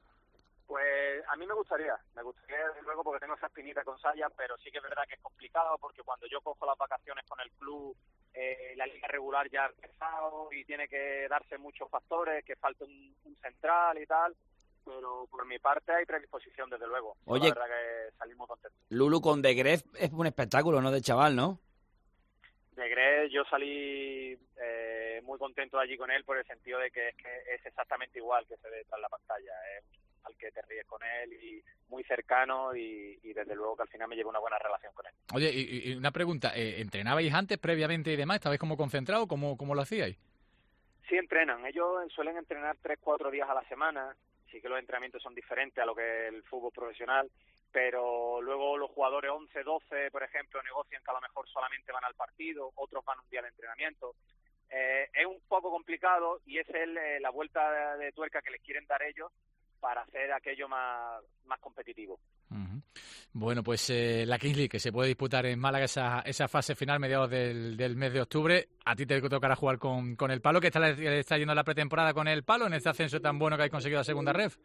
Pues a mí me gustaría desde luego, porque tengo esa espinita con Saya, pero sí que es verdad que es complicado, porque cuando yo cojo las vacaciones con el club, la liga regular ya ha empezado y tiene que darse muchos factores, que falta un central y tal, pero por mi parte hay predisposición desde luego. Oye, la verdad que salimos contentos. Lulu, con De Gref es un espectáculo, ¿no? De chaval, ¿no? De Gref yo salí muy contento allí con él, por el sentido de que es exactamente igual que se ve tras la pantalla. Es al que te ríes con él y muy cercano y desde luego que al final me llevo una buena relación con él. Oye, y una pregunta, ¿entrenabais antes, previamente y demás? ¿Estabais como concentrados? ¿Cómo lo hacíais? Sí, entrenan. Ellos suelen entrenar 3-4 días a la semana. Sí que los entrenamientos son diferentes a lo que es el fútbol profesional, pero luego los jugadores 11-12, por ejemplo, negocian que a lo mejor solamente van al partido, otros van un día de entrenamiento. Es un poco complicado y es la vuelta de tuerca que les quieren dar ellos para hacer aquello más competitivo. Uh-huh. Bueno, pues la Kings League, que se puede disputar en Málaga esa fase final mediados del mes de octubre. A ti te tocará jugar con el Palo. ¿Qué tal está yendo la pretemporada con el Palo en este ascenso tan bueno que habéis conseguido a segunda ref?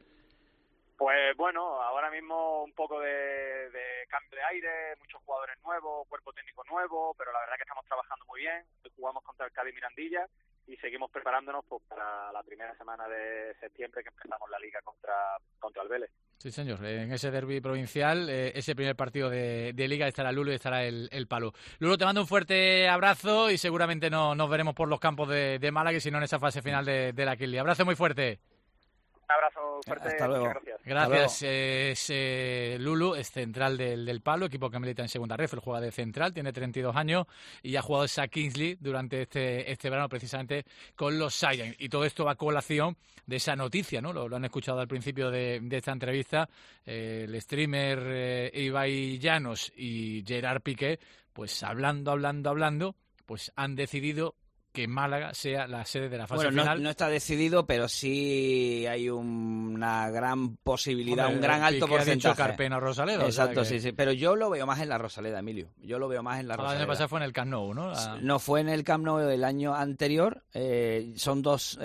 Pues bueno, ahora mismo un poco de cambio de aire, muchos jugadores nuevos, cuerpo técnico nuevo, pero la verdad que estamos trabajando muy bien. Jugamos contra el Cádiz Mirandilla y seguimos preparándonos pues para la primera semana de septiembre, que empezamos la liga contra el Vélez. Sí, señor. En ese derbi provincial, ese primer partido de liga, estará Lulo y estará el Palo. Lulo, te mando un fuerte abrazo y seguramente nos veremos por los campos de Málaga y si no en esa fase final de la Kings League. Abrazo muy fuerte. Un abrazo fuerte. Hasta luego. Gracias. Gracias. Lulu es central del Palo, equipo que milita en segunda ref. Él juega de central, tiene 32 años y ha jugado esa Kings League durante este verano precisamente con los Giants. Y todo esto va a colación de esa noticia, ¿no? Lo han escuchado al principio de esta entrevista. El streamer Ibai Llanos y Gerard Piqué, pues hablando, pues han decidido que Málaga sea la sede de la fase final. No está decidido, pero sí hay una gran posibilidad, un gran alto porcentaje. Ha dicho Carpena o Rosaleda. Exacto, sí. Pero yo lo veo más en la Rosaleda, Emilio. Yo lo veo más en la Rosaleda. El año pasado fue en el Camp Nou, ¿no? No, fue en el Camp Nou el año anterior. Son dos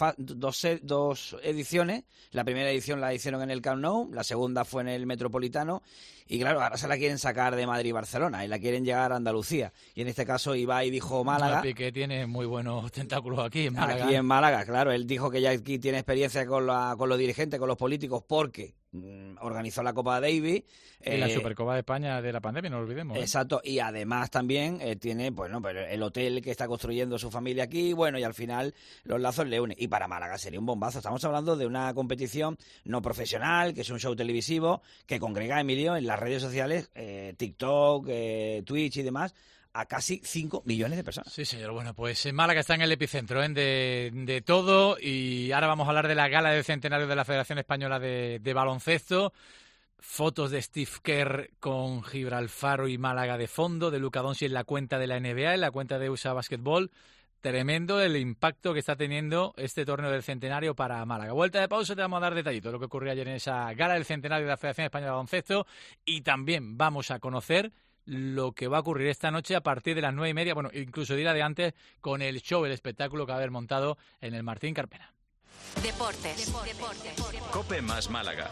ediciones. La primera edición la hicieron en el Camp Nou, la segunda fue en el Metropolitano. Y claro, ahora se la quieren sacar de Madrid y Barcelona y la quieren llegar a Andalucía. Y en este caso Ibai dijo Málaga. Piqué tiene muy buenos tentáculos aquí en Málaga. Aquí en Málaga, claro. Él dijo que ya aquí tiene experiencia con los dirigentes, con los políticos, porque organizó la Copa Davis. Y la Supercopa de España de la pandemia, no lo olvidemos. Exacto. Y además también tiene el hotel que está construyendo su familia aquí. Bueno, y al final los lazos le unen. Y para Málaga sería un bombazo. Estamos hablando de una competición no profesional, que es un show televisivo, que congrega a Emilio en las redes sociales, TikTok, Twitch y demás, a casi 5 millones de personas. Sí, señor. Bueno, pues Málaga está en el epicentro de todo y ahora vamos a hablar de la gala del centenario de la Federación Española de Baloncesto. Fotos de Steve Kerr con Gibralfaro y Málaga de fondo, de Luka Doncic en la cuenta de la NBA, en la cuenta de USA Basketball. Tremendo el impacto que está teniendo este torneo del centenario para Málaga. Vuelta de pausa, te vamos a dar detallitos de lo que ocurrió ayer en esa gala del centenario de la Federación Española de Baloncesto y también vamos a conocer lo que va a ocurrir esta noche a partir de las 9:30, bueno, incluso dirá de antes, con el show, el espectáculo que va a haber montado en el Martín Carpena. Deportes. COPE más Málaga.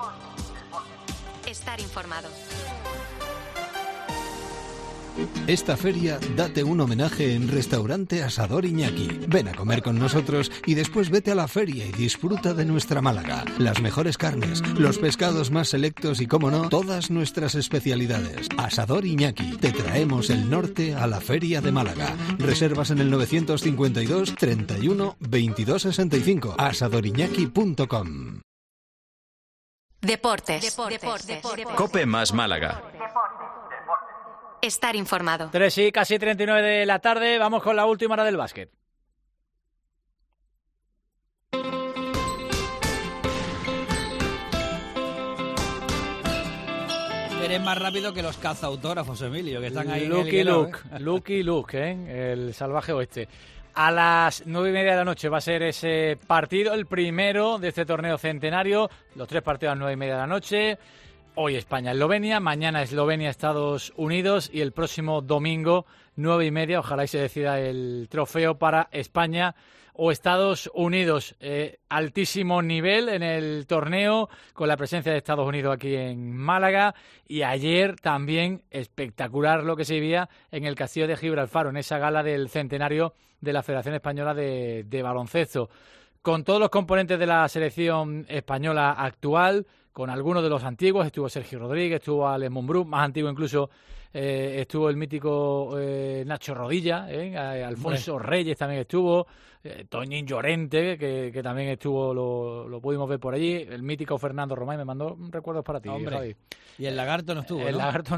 Estar informado. Esta feria date un homenaje en Restaurante Asador Iñaki. Ven a comer con nosotros y después vete a la feria y disfruta de nuestra Málaga. Las mejores carnes, los pescados más selectos y, como no, todas nuestras especialidades. Asador Iñaki. Te traemos el norte a la feria de Málaga. Reservas en el 952 31 22 65. asadoriñaki.com. Deportes. COPE más Málaga. estar informado. 3 y casi 39 de la tarde, vamos con la última hora del básquet. Eres más rápido que los cazautógrafos, Emilio, que están ahí Lucky Luke, el salvaje oeste. A las 9:30 de la noche va a ser ese partido, el primero de este torneo centenario. Los 3 partidos a las 9:30 de la noche. Hoy España-Eslovenia, mañana Eslovenia-Estados Unidos y el próximo domingo 9:30, ojalá y se decida el trofeo para España o Estados Unidos. Altísimo nivel en el torneo, con la presencia de Estados Unidos aquí en Málaga, y ayer también espectacular lo que se vivía en el Castillo de Gibralfaro, en esa gala del centenario de la Federación Española de Baloncesto, con todos los componentes de la selección española actual, con algunos de los antiguos. Estuvo Sergio Rodríguez, estuvo Alex Mumbrú, más antiguo incluso, estuvo el mítico Nacho Rodilla, Alfonso Reyes también estuvo, Toñín Llorente, que también estuvo, lo pudimos ver por allí, el mítico Fernando Romay, me mandó recuerdos para ti, Javi. Y el Lagarto no estuvo, El Lagarto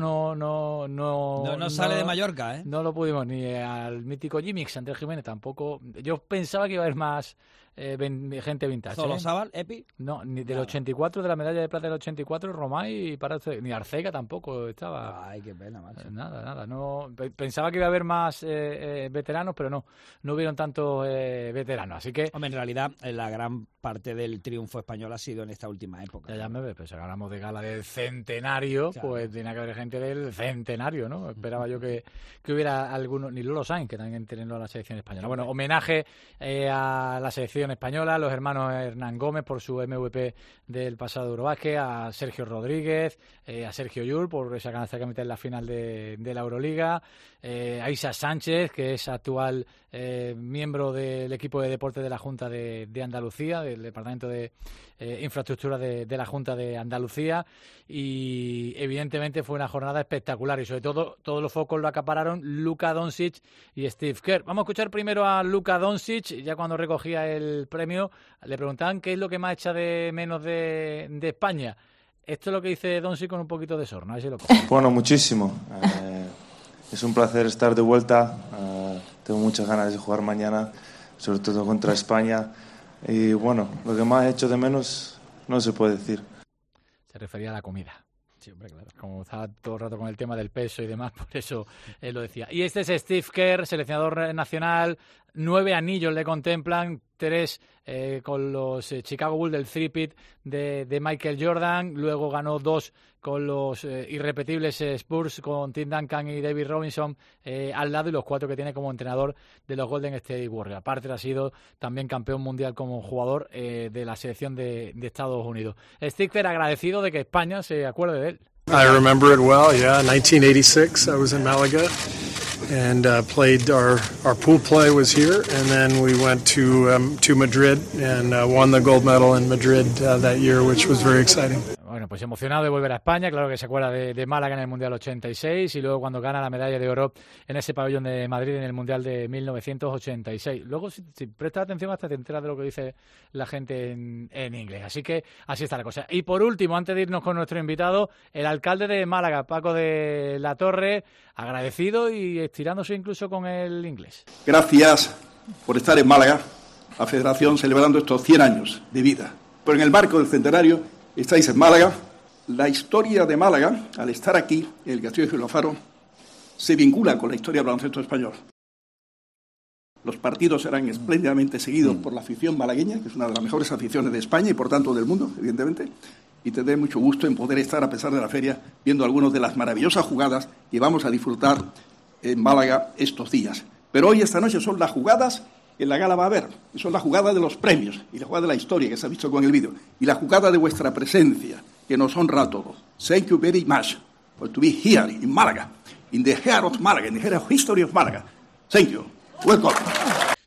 no sale de Mallorca, No lo pudimos, ni al mítico Jimix, Andrés Jiménez tampoco. Yo pensaba que iba a haber más gente vintage. ¿Solozábal, Epi? No, ni del 84, de la medalla de plata del 84, Romay, y ni Arcega tampoco estaba. Ay, qué pena, macho. Nada. No, pensaba que iba a haber más veteranos, pero no hubieron tantos veteranos, así que... Hombre, en realidad, la gran parte del triunfo español ha sido en esta última época. Ya me ves, pero si hablamos de gala del centenario, claro, pues tiene que haber gente del centenario, ¿no? Esperaba yo que hubiera algunos, ni Lolo Sainz, que también entrenó a la selección española. Bueno, homenaje a la selección española, a los hermanos Hernán Gómez por su MVP del pasado Eurobásquet, a Sergio Rodríguez, a Sergio Llull por esa canasta que mete en la final de la Euroliga, a Isa Sánchez, que es actual miembro del equipo de deporte de la Junta de Andalucía, del Departamento de Infraestructura de la Junta de Andalucía, y evidentemente fue una jornada espectacular, y sobre todo todos los focos lo acapararon Luka Doncic y Steve Kerr. Vamos a escuchar primero a Luka Doncic. Ya cuando recogía el premio le preguntaban qué es lo que más echa de menos de España. Esto es lo que dice Doncic con un poquito de sorna, a ver si lo coge. Bueno, muchísimo. Es un placer estar de vuelta. Tengo muchas ganas de jugar mañana, sobre todo contra España. Y bueno, lo que más he hecho de menos no se puede decir. Se refería a la comida. Sí, hombre, claro. Como estaba todo el rato con el tema del peso y demás, por eso él lo decía. Y este es Steve Kerr, seleccionador nacional. 9 anillos le contemplan, 3 con los Chicago Bulls del three-peat de Michael Jordan. Luego ganó 2 con los irrepetibles Spurs, con Tim Duncan y David Robinson al lado, y los 4 que tiene como entrenador de los Golden State Warriors. Aparte, ha sido también campeón mundial como jugador de la selección de Estados Unidos. Steve Kerr agradecido de que España se acuerde de él. I remember it well, yeah. 1986, I was in Malaga and played our pool play was here, and then we went to Madrid and won the gold medal in Madrid that year, which was very exciting. Bueno, pues emocionado de volver a España, claro que se acuerda de Málaga en el Mundial 86 y luego cuando gana la medalla de oro en ese pabellón de Madrid en el Mundial de 1986. Luego, si prestas atención, hasta te enteras de lo que dice la gente en inglés. Así que así está la cosa. Y por último, antes de irnos con nuestro invitado, el alcalde de Málaga, Paco de la Torre, agradecido y estirándose incluso con el inglés. Gracias por estar en Málaga, la Federación celebrando estos 100 años de vida. Pero en el marco del centenario estáis en Málaga. La historia de Málaga, al estar aquí, el Castillo de Gibralfaro, se vincula con la historia del baloncesto español. Los partidos serán espléndidamente seguidos por la afición malagueña, que es una de las mejores aficiones de España y, por tanto, del mundo, evidentemente. Y tendré mucho gusto en poder estar, a pesar de la feria, viendo algunas de las maravillosas jugadas que vamos a disfrutar en Málaga estos días. Pero hoy, esta noche, son las jugadas que en la gala va a haber. Y son las jugadas de los premios y la jugada de la historia que se ha visto con el vídeo. Y la jugada de vuestra presencia, que nos honra a todos. Thank you very much for to be here in Málaga, in the heart of Málaga, in the heart of history of Málaga. Thank you. Welcome.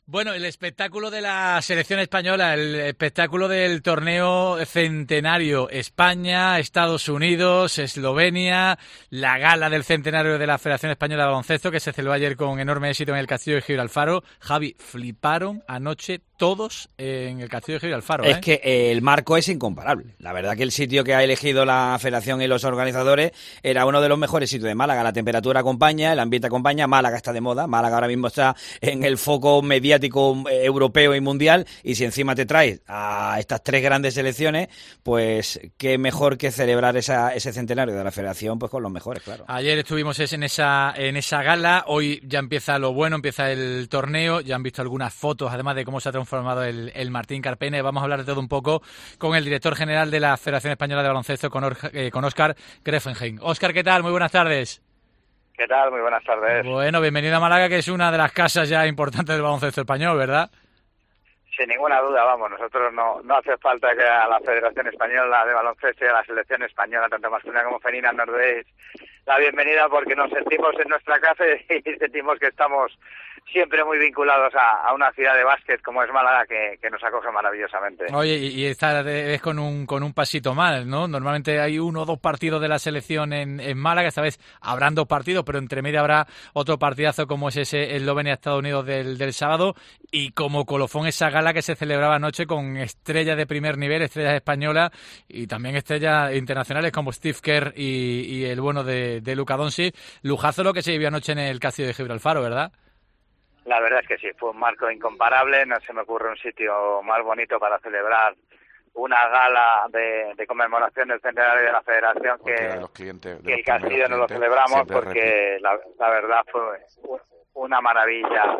Bueno, el espectáculo de la selección española, el espectáculo del torneo centenario, España, Estados Unidos, Eslovenia, la gala del centenario de la Federación Española de Baloncesto, que se celebró ayer con enorme éxito en el Castillo de Gibralfaro. Javi, fliparon anoche todos en el Castillo de Gibralfaro. Es que el marco es incomparable. La verdad que el sitio que ha elegido la Federación y los organizadores era uno de los mejores sitios de Málaga. La temperatura acompaña, el ambiente acompaña, Málaga está de moda, Málaga ahora mismo está en el foco mediático europeo y mundial, y si encima te traes a estas tres grandes selecciones, pues qué mejor que celebrar ese centenario de la Federación pues con los mejores, claro. Ayer estuvimos en esa gala, hoy ya empieza lo bueno, empieza el torneo, ya han visto algunas fotos además de cómo se ha transformado el Martín Carpena, y vamos a hablar de todo un poco con el director general de la Federación Española de Baloncesto, con Óscar Greffenheim. Óscar, ¿qué tal? Muy buenas tardes. ¿Qué tal? Muy buenas tardes. Bueno, bienvenido a Málaga, que es una de las casas ya importantes del baloncesto español, ¿verdad? Sin ninguna duda, vamos, nosotros no hace falta que a la Federación Española de Baloncesto y a la selección española, tanto masculina como femenina, nos deis la bienvenida, porque nos sentimos en nuestra casa y sentimos que estamos siempre muy vinculados a una ciudad de básquet como es Málaga, que nos acoge maravillosamente. Oye, y esta es con un pasito más, ¿no? Normalmente hay 1 o 2 partidos de la selección en Málaga, esta vez habrán 2 partidos, pero entre medio habrá otro partidazo como es ese Eslovenia-Estados Unidos del sábado, y como colofón esa gala que se celebraba anoche con estrellas de primer nivel, estrellas españolas y también estrellas internacionales como Steve Kerr y el bueno de Luka Doncic. Lujazo lo que se vivió anoche en el Castillo de Gibralfaro, ¿verdad? La verdad es que sí, fue un marco incomparable, no se me ocurre un sitio más bonito para celebrar una gala de conmemoración del centenario de la Federación que el Castillo no lo celebramos, porque la verdad fue una maravilla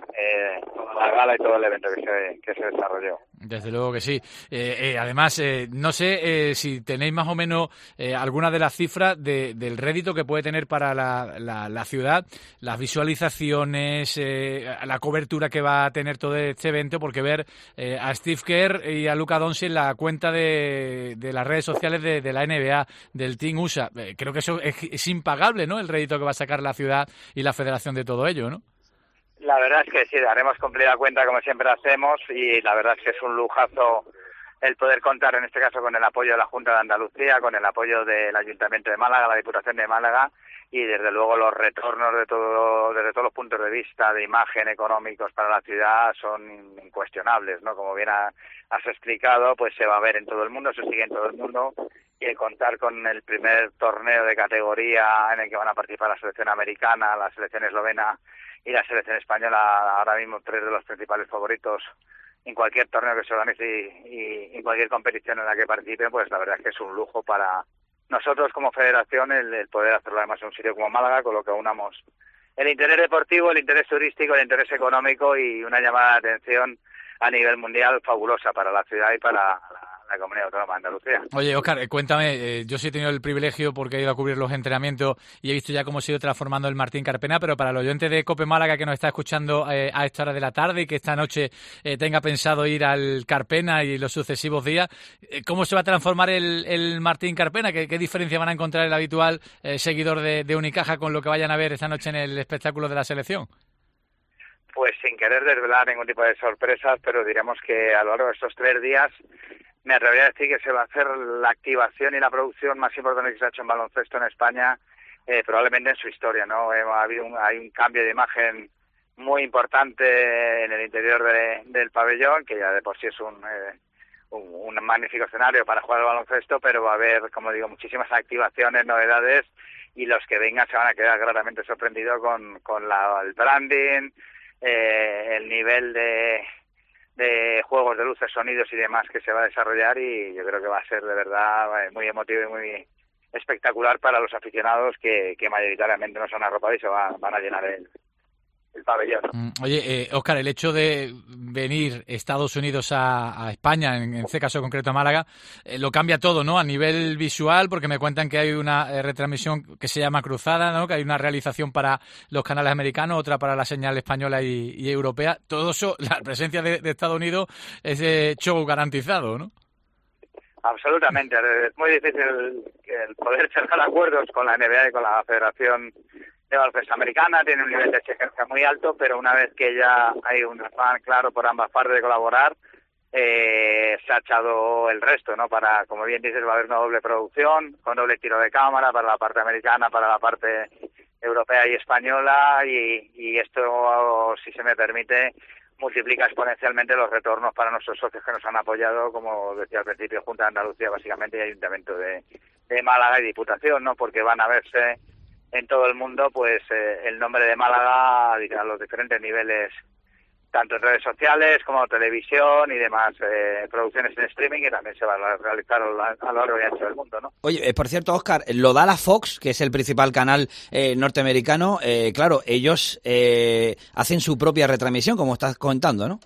la gala y todo el evento que se desarrolló. Desde luego que sí. Además, no sé si tenéis más o menos alguna de las cifras del rédito que puede tener para la ciudad, las visualizaciones, la cobertura que va a tener todo este evento, porque ver a Steve Kerr y a Luka Doncic en la cuenta de las redes sociales de la NBA, del Team USA, creo que eso es impagable, ¿no? El rédito que va a sacar la ciudad y la federación de todo ello, ¿no? La verdad es que sí, daremos cumplida cuenta como siempre hacemos, y la verdad es que es un lujazo el poder contar en este caso con el apoyo de la Junta de Andalucía, con el apoyo del Ayuntamiento de Málaga, la Diputación de Málaga, y desde luego los retornos desde todos los puntos de vista de imagen económicos para la ciudad son incuestionables, ¿no? Como bien has explicado, pues se va a ver en todo el mundo, se sigue en todo el mundo, y el contar con el primer torneo de categoría en el que van a participar la selección americana, la selección eslovena y la selección española, ahora mismo 3 de los principales favoritos en cualquier torneo que se organice y en cualquier competición en la que participen, pues la verdad es que es un lujo para nosotros como federación el poder hacerlo además en un sitio como Málaga, con lo que unamos el interés deportivo, el interés turístico, el interés económico y una llamada de atención a nivel mundial fabulosa para la ciudad y para la Comunidad Autónoma de Andalucía. Oye, Óscar, cuéntame, yo sí he tenido el privilegio porque he ido a cubrir los entrenamientos y he visto ya cómo se ha ido transformando el Martín Carpena, pero para el oyente de COPE Málaga que nos está escuchando a esta hora de la tarde y que esta noche tenga pensado ir al Carpena y los sucesivos días, ¿cómo se va a transformar el Martín Carpena? ¿Qué diferencia van a encontrar el habitual seguidor de Unicaja con lo que vayan a ver esta noche en el espectáculo de la selección? Pues sin querer desvelar ningún tipo de sorpresas, pero diremos que a lo largo de estos 3 días me atrevería a decir que se va a hacer la activación y la producción más importante que se ha hecho en baloncesto en España, probablemente en su historia, ¿no? Hay un cambio de imagen muy importante en el interior del pabellón, que ya de por sí es un magnífico escenario para jugar al baloncesto, pero va a haber, como digo, muchísimas activaciones, novedades, y los que vengan se van a quedar gratamente sorprendidos con el branding, el nivel de juegos de luces, sonidos y demás que se va a desarrollar, y yo creo que va a ser de verdad muy emotivo y muy espectacular para los aficionados que mayoritariamente no son arropados y se van a llenar el pabellón. Oye, Óscar, el hecho de venir Estados Unidos a España, en este caso concreto a Málaga, lo cambia todo, ¿no? A nivel visual, porque me cuentan que hay una retransmisión que se llama cruzada, ¿no? Que hay una realización para los canales americanos, otra para la señal española y europea. Todo eso, la presencia de Estados Unidos es de show garantizado, ¿no? Absolutamente. Es muy difícil el poder cerrar acuerdos con la NBA y con la Federación baloncesto americana, tiene un nivel de exigencia muy alto, pero una vez que ya hay un afán claro por ambas partes de colaborar, se ha echado el resto, ¿no? Para, como bien dices, va a haber una doble producción, con doble tiro de cámara para la parte americana, para la parte europea y española, y esto, si se me permite, multiplica exponencialmente los retornos para nuestros socios que nos han apoyado, como decía al principio, Junta de Andalucía básicamente y Ayuntamiento de Málaga y Diputación, ¿no? Porque van a verse en todo el mundo pues el nombre de Málaga a los diferentes niveles, tanto en redes sociales como televisión y demás producciones en streaming, que también se van a realizar a lo largo y ancho del mundo, ¿no? Oye, por cierto, Óscar, lo da la Fox, que es el principal canal norteamericano. Claro, ellos hacen su propia retransmisión, como estás contando, ¿no?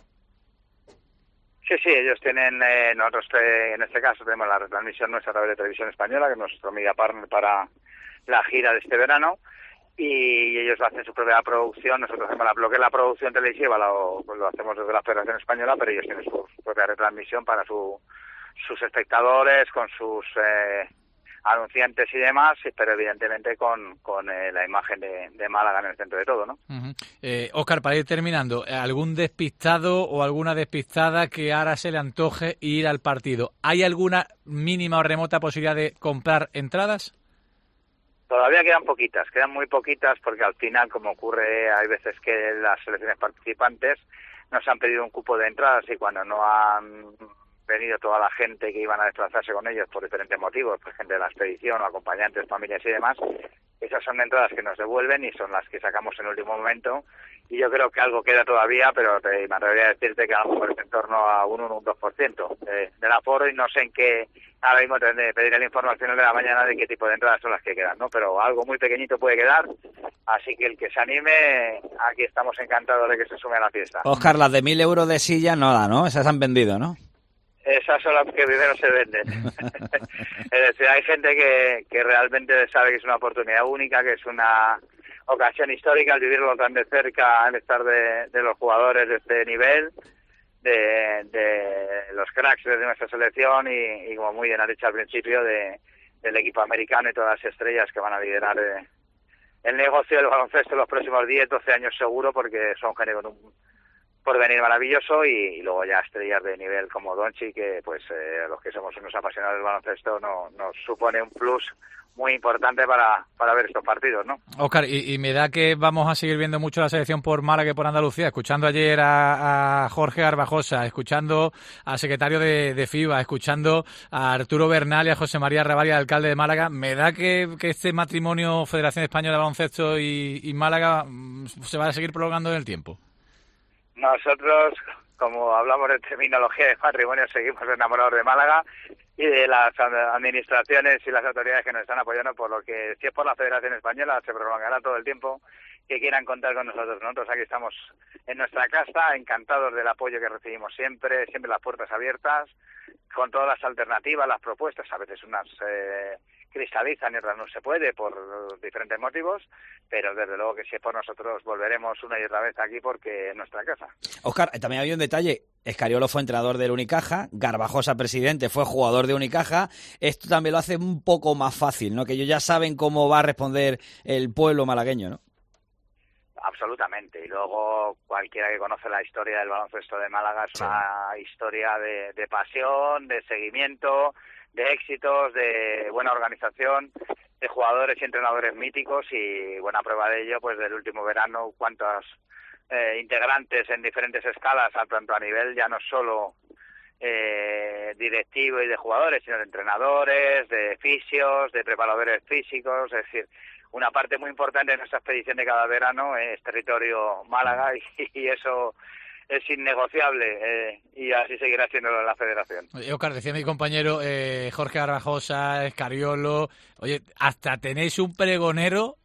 Sí, ellos tienen, nosotros en este caso tenemos la retransmisión nuestra a través de Televisión Española, que es nuestro media partner para la gira de este verano, y ellos hacen su propia producción. Nosotros hacemos lo que es la producción televisiva, lo hacemos desde la Federación Española, pero ellos tienen su propia retransmisión para sus espectadores, con sus anunciantes y demás, pero evidentemente con la imagen de Málaga en el centro de todo, ¿no? Óscar, para ir terminando, ¿algún despistado o alguna despistada que ahora se le antoje ir al partido? ¿Hay alguna mínima o remota posibilidad de comprar entradas? Todavía quedan muy poquitas, porque al final, como ocurre, hay veces que las selecciones participantes nos han pedido un cupo de entradas y cuando no han venido toda la gente que iban a desplazarse con ellos por diferentes motivos, pues gente de la expedición o acompañantes, familias y demás, esas son entradas que nos devuelven y son las que sacamos en el último momento, y yo creo que algo queda todavía, pero me atrevería a decirte que a lo mejor es en torno a un 2% del aforo, y no sé en qué, ahora mismo pediré la información de la mañana de qué tipo de entradas son las que quedan, ¿no? Pero algo muy pequeñito puede quedar, así que el que se anime, aquí estamos encantados de que se sume a la fiesta. Óscar, las de 1.000 euros de silla no da, ¿no? Esas han vendido, ¿no? Esas son las que primero se venden. Es decir, hay gente que realmente sabe que es una oportunidad única, que es una ocasión histórica al vivirlo tan de cerca, al estar de los jugadores de este nivel, de los cracks de nuestra selección y como muy bien ha dicho al principio, del equipo americano y todas las estrellas que van a liderar el negocio del baloncesto en los próximos 10-12 años seguro, porque son gente con un porvenir maravilloso, y luego ya estrellas de nivel como Doncic, que pues los que somos unos apasionados del baloncesto nos supone un plus muy importante para ver estos partidos, ¿no? Óscar, y me da que vamos a seguir viendo mucho la selección por Málaga y por Andalucía, escuchando ayer a Jorge Garbajosa, escuchando al secretario de FIBA, escuchando a Arturo Bernal y a José María Rabalia, alcalde de Málaga. Me da que este matrimonio Federación Española de Baloncesto y Málaga se va a seguir prolongando en el tiempo. Nosotros, como hablamos de terminología de matrimonio, seguimos enamorados de Málaga y de las administraciones y las autoridades que nos están apoyando, por lo que, si es por la Federación Española, se prolongará todo el tiempo que quieran contar con nosotros. Nosotros aquí estamos en nuestra casa, encantados del apoyo que recibimos siempre las puertas abiertas, con todas las alternativas, las propuestas, a veces unas cristalizan y otras no se puede por diferentes motivos, pero desde luego que si es por nosotros volveremos una y otra vez aquí porque es nuestra casa. Óscar, también había un detalle. Escariolo fue entrenador del Unicaja, Garbajosa, presidente, fue jugador de Unicaja. Esto también lo hace un poco más fácil, ¿no? Que ellos ya saben cómo va a responder el pueblo malagueño, ¿no? Absolutamente. Y luego cualquiera que conoce la historia del baloncesto de Málaga es una historia de pasión, de seguimiento, de éxitos, de buena organización, de jugadores y entrenadores míticos, y buena prueba de ello, pues del último verano, cuántos integrantes en diferentes escalas, tanto a nivel ya no solo directivo y de jugadores, sino de entrenadores, de fisios, de preparadores físicos. Es decir, una parte muy importante de nuestra expedición de cada verano es territorio Málaga, y eso es innegociable, y así seguirá siendo en la Federación. Óscar, decía mi compañero Jorge Garbajosa, Escariolo, oye, hasta tenéis un pregonero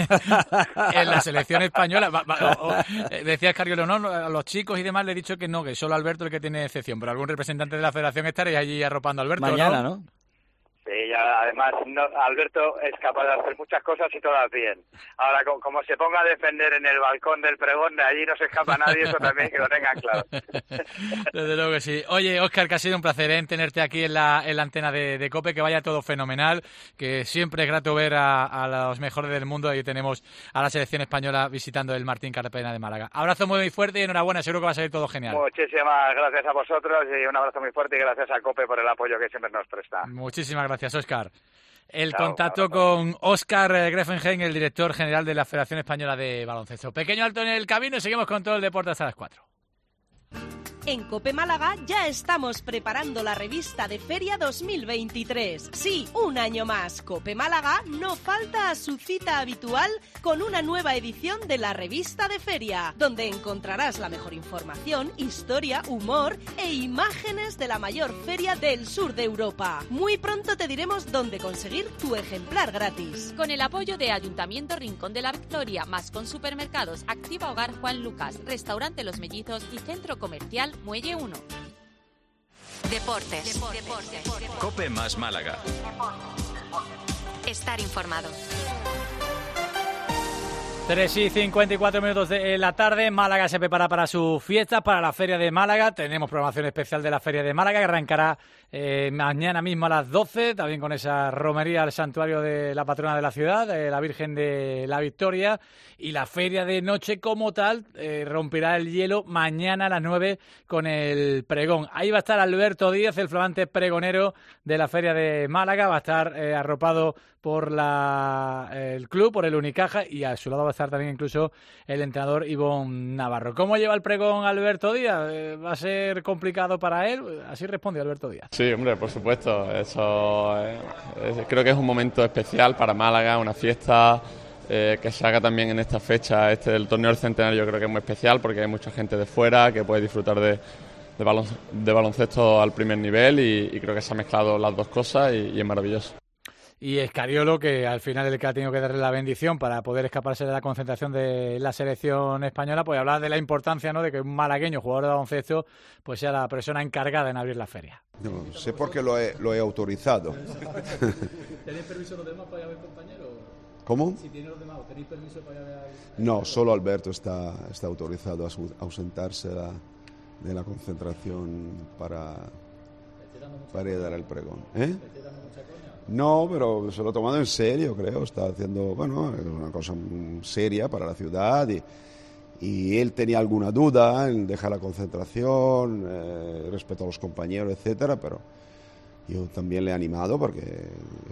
en la selección española. Decía Escariolo, no, a los chicos y demás le he dicho que no, que solo Alberto es el que tiene excepción, pero algún representante de la Federación estaréis allí arropando a Alberto. Mañana, ¿no? Sí, y además Alberto es capaz de hacer muchas cosas y todas bien. Ahora, como se ponga a defender en el balcón del pregón, de allí no se escapa nadie, eso también que lo tengan claro. Desde luego que sí. Oye, Óscar, que ha sido un placer tenerte aquí en la antena de COPE, que vaya todo fenomenal, que siempre es grato ver a los mejores del mundo. Ahí tenemos a la selección española visitando el Martín Carpena de Málaga. Abrazo muy fuerte y enhorabuena, seguro que va a salir todo genial. Muchísimas gracias a vosotros y un abrazo muy fuerte y gracias a COPE por el apoyo que siempre nos presta. Muchísimas gracias, Óscar. El Chao, contacto con Óscar Greffenheim, el director general de la Federación Española de Baloncesto. Pequeño alto en el camino y seguimos con todo el deporte hasta las 4. En COPE Málaga ya estamos preparando la revista de Feria 2023. Sí, un año más. COPE Málaga no falta a su cita habitual con una nueva edición de la revista de Feria, donde encontrarás la mejor información, historia, humor e imágenes de la mayor feria del sur de Europa. Muy pronto te diremos dónde conseguir tu ejemplar gratis. Con el apoyo de Ayuntamiento Rincón de la Victoria, más con supermercados Activa Hogar Juan Lucas, Restaurante Los Mellizos y Centro Comercial Muelle 1. Deportes. COPE más Málaga. Estar informado. 3:54 de la tarde, Málaga se prepara para su fiesta, para la Feria de Málaga. Tenemos programación especial de la Feria de Málaga que arrancará mañana mismo a las 12, también con esa romería al santuario de la patrona de la ciudad, la Virgen de la Victoria. Y la feria de noche como tal romperá el hielo mañana a las 9 con el pregón. Ahí va a estar Alberto Díaz, el flamante pregonero de la Feria de Málaga. Va a estar arropado por el club, por el Unicaja, y a su lado va a estar también incluso el entrenador Ivón Navarro. ¿Cómo lleva el pregón Alberto Díaz? ¿Va a ser complicado para él? Así responde Alberto Díaz. Sí, hombre, por supuesto. Eso creo que es un momento especial para Málaga, una fiesta que se haga también en esta fecha. El torneo del centenario creo que es muy especial porque hay mucha gente de fuera que puede disfrutar de baloncesto al primer nivel y creo que se han mezclado las dos cosas y es maravilloso. Y Escariolo, que al final es el que ha tenido que darle la bendición para poder escaparse de la concentración de la selección española, pues hablar de la importancia, ¿no?, de que un malagueño, jugador de baloncesto, pues sea la persona encargada en abrir la feria. No sé por qué lo he autorizado. ¿Tenéis permiso los demás para ir a ver compañeros? ¿Cómo? Si tienen los demás, ¿tenéis permiso para ir a ver? No, solo Alberto está autorizado a ausentarse de la concentración para ir a dar el pregón. No, pero se lo ha tomado en serio, creo. Está haciendo, una cosa seria para la ciudad y él tenía alguna duda en dejar la concentración, respeto a los compañeros, etcétera, pero yo también le he animado porque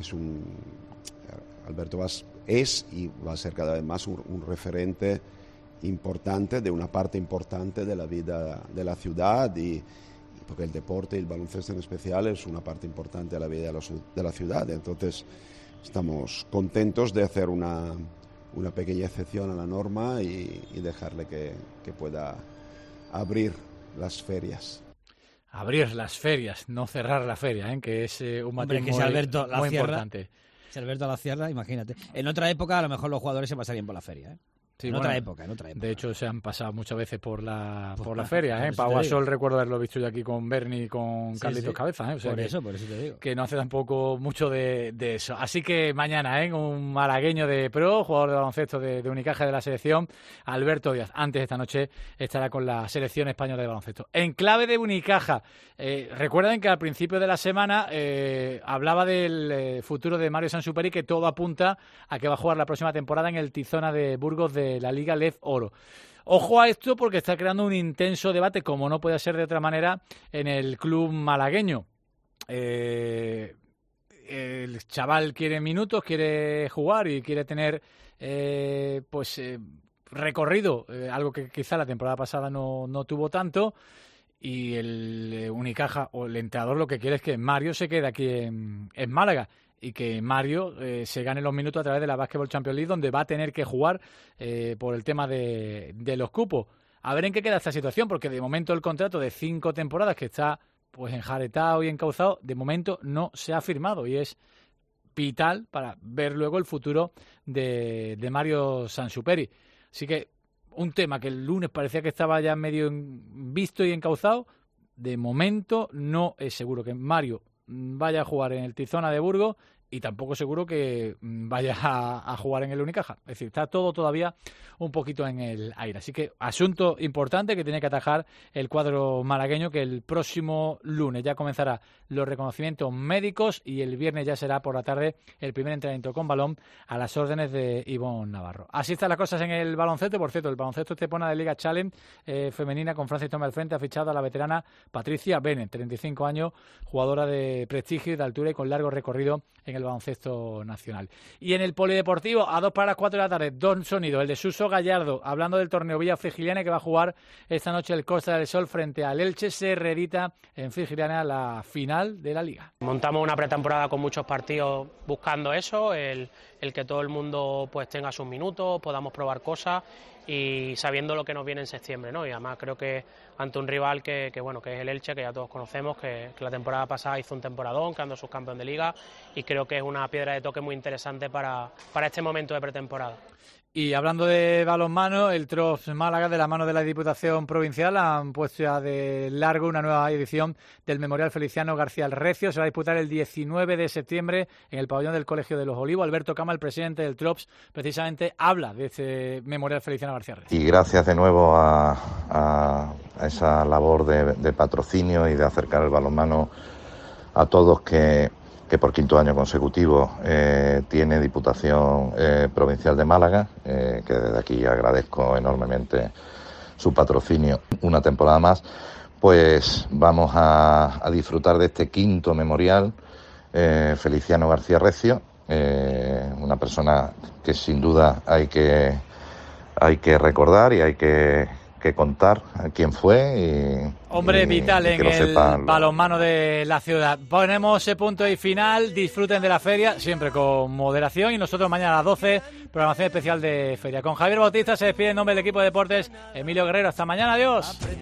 Alberto es y va a ser cada vez más un referente importante de una parte importante de la vida de la ciudad y porque el deporte y el baloncesto en especial es una parte importante de la vida de la ciudad. Entonces estamos contentos de hacer una pequeña excepción a la norma y dejarle que pueda abrir las ferias. Abrir las ferias, no cerrar la feria, que es un matiz muy importante. Si Alberto la cierra, imagínate. En otra época a lo mejor los jugadores se pasarían por la feria, Sí, en otra época. De hecho, se han pasado muchas veces por la feria. Pau Gasol recuerdo haberlo visto yo aquí con Berni y con Carlitos Cabeza. O sea, por eso te digo. Que no hace tampoco mucho de eso. Así que mañana, un malagueño de pro, jugador de baloncesto de Unicaja de la selección, Alberto Díaz, antes de esta noche estará con la selección española de baloncesto. En clave de Unicaja, recuerden que al principio de la semana hablaba del futuro de Mario Sansuperi, que todo apunta a que va a jugar la próxima temporada en el Tizona de Burgos de la Liga Lef Oro. Ojo a esto porque está creando un intenso debate, como no puede ser de otra manera, en el club malagueño. El chaval quiere minutos, quiere jugar y quiere tener recorrido, algo que quizá la temporada pasada no tuvo tanto. Y el Unicaja o el entrenador lo que quiere es que Mario se quede aquí en Málaga y que Mario se gane los minutos a través de la Basketball Champions League, donde va a tener que jugar por el tema de los cupos. A ver en qué queda esta situación, porque de momento el contrato de 5 temporadas que está pues enjaretado y encauzado, de momento no se ha firmado y es vital para ver luego el futuro de Mario Sansuperi. Así que un tema que el lunes parecía que estaba ya medio visto y encauzado, de momento no es seguro que Mario vaya a jugar en el Tizona de Burgos y tampoco seguro que vaya a jugar en el Unicaja. Es decir, está todo todavía un poquito en el aire. Así que asunto importante que tiene que atajar el cuadro malagueño, que el próximo lunes ya comenzará los reconocimientos médicos y el viernes ya será por la tarde el primer entrenamiento con balón a las órdenes de Ivonne Navarro. Así están las cosas en el baloncesto. Por cierto, el baloncesto Estepona de Liga Challenge femenina con Francis Tomé al frente ha fichado a la veterana Patricia Bennett, 35 años, jugadora de prestigio y de altura y con largo recorrido en el baloncesto nacional. Y en el polideportivo, a 2 para las 4 de la tarde, dos sonidos, el de Suso Gallardo, hablando del torneo Villa Frigiliana, que va a jugar esta noche el Costa del Sol frente al Elche. Se reedita en Frigiliana la final de la Liga. Montamos una pretemporada con muchos partidos buscando eso, el que todo el mundo pues tenga sus minutos, podamos probar cosas y sabiendo lo que nos viene en septiembre, ¿no? Y además creo que ante un rival que es el Elche, que ya todos conocemos, que la temporada pasada hizo un temporadón, quedando subcampeón de Liga, y creo que es una piedra de toque muy interesante para este momento de pretemporada. Y hablando de balonmano, el TROPS Málaga, de la mano de la Diputación Provincial, han puesto ya de largo una nueva edición del Memorial Feliciano García Recio. Se va a disputar el 19 de septiembre en el pabellón del Colegio de los Olivos. Alberto Cama, el presidente del TROPS, precisamente habla de este Memorial Feliciano García Recio. Y gracias de nuevo a esa labor de patrocinio y de acercar el balonmano a todos que por quinto año consecutivo tiene Diputación Provincial de Málaga, que desde aquí agradezco enormemente su patrocinio una temporada más. Pues vamos a disfrutar de este quinto memorial Feliciano García Recio, una persona que sin duda hay que recordar y hay que contar quién fue. Hombre vital en el balonmano de la ciudad. Ponemos ese punto y final. Disfruten de la feria, siempre con moderación. Y nosotros mañana a las 12, programación especial de feria. Con Javier Bautista se despide en nombre del equipo de deportes Emilio Guerrero. Hasta mañana, adiós.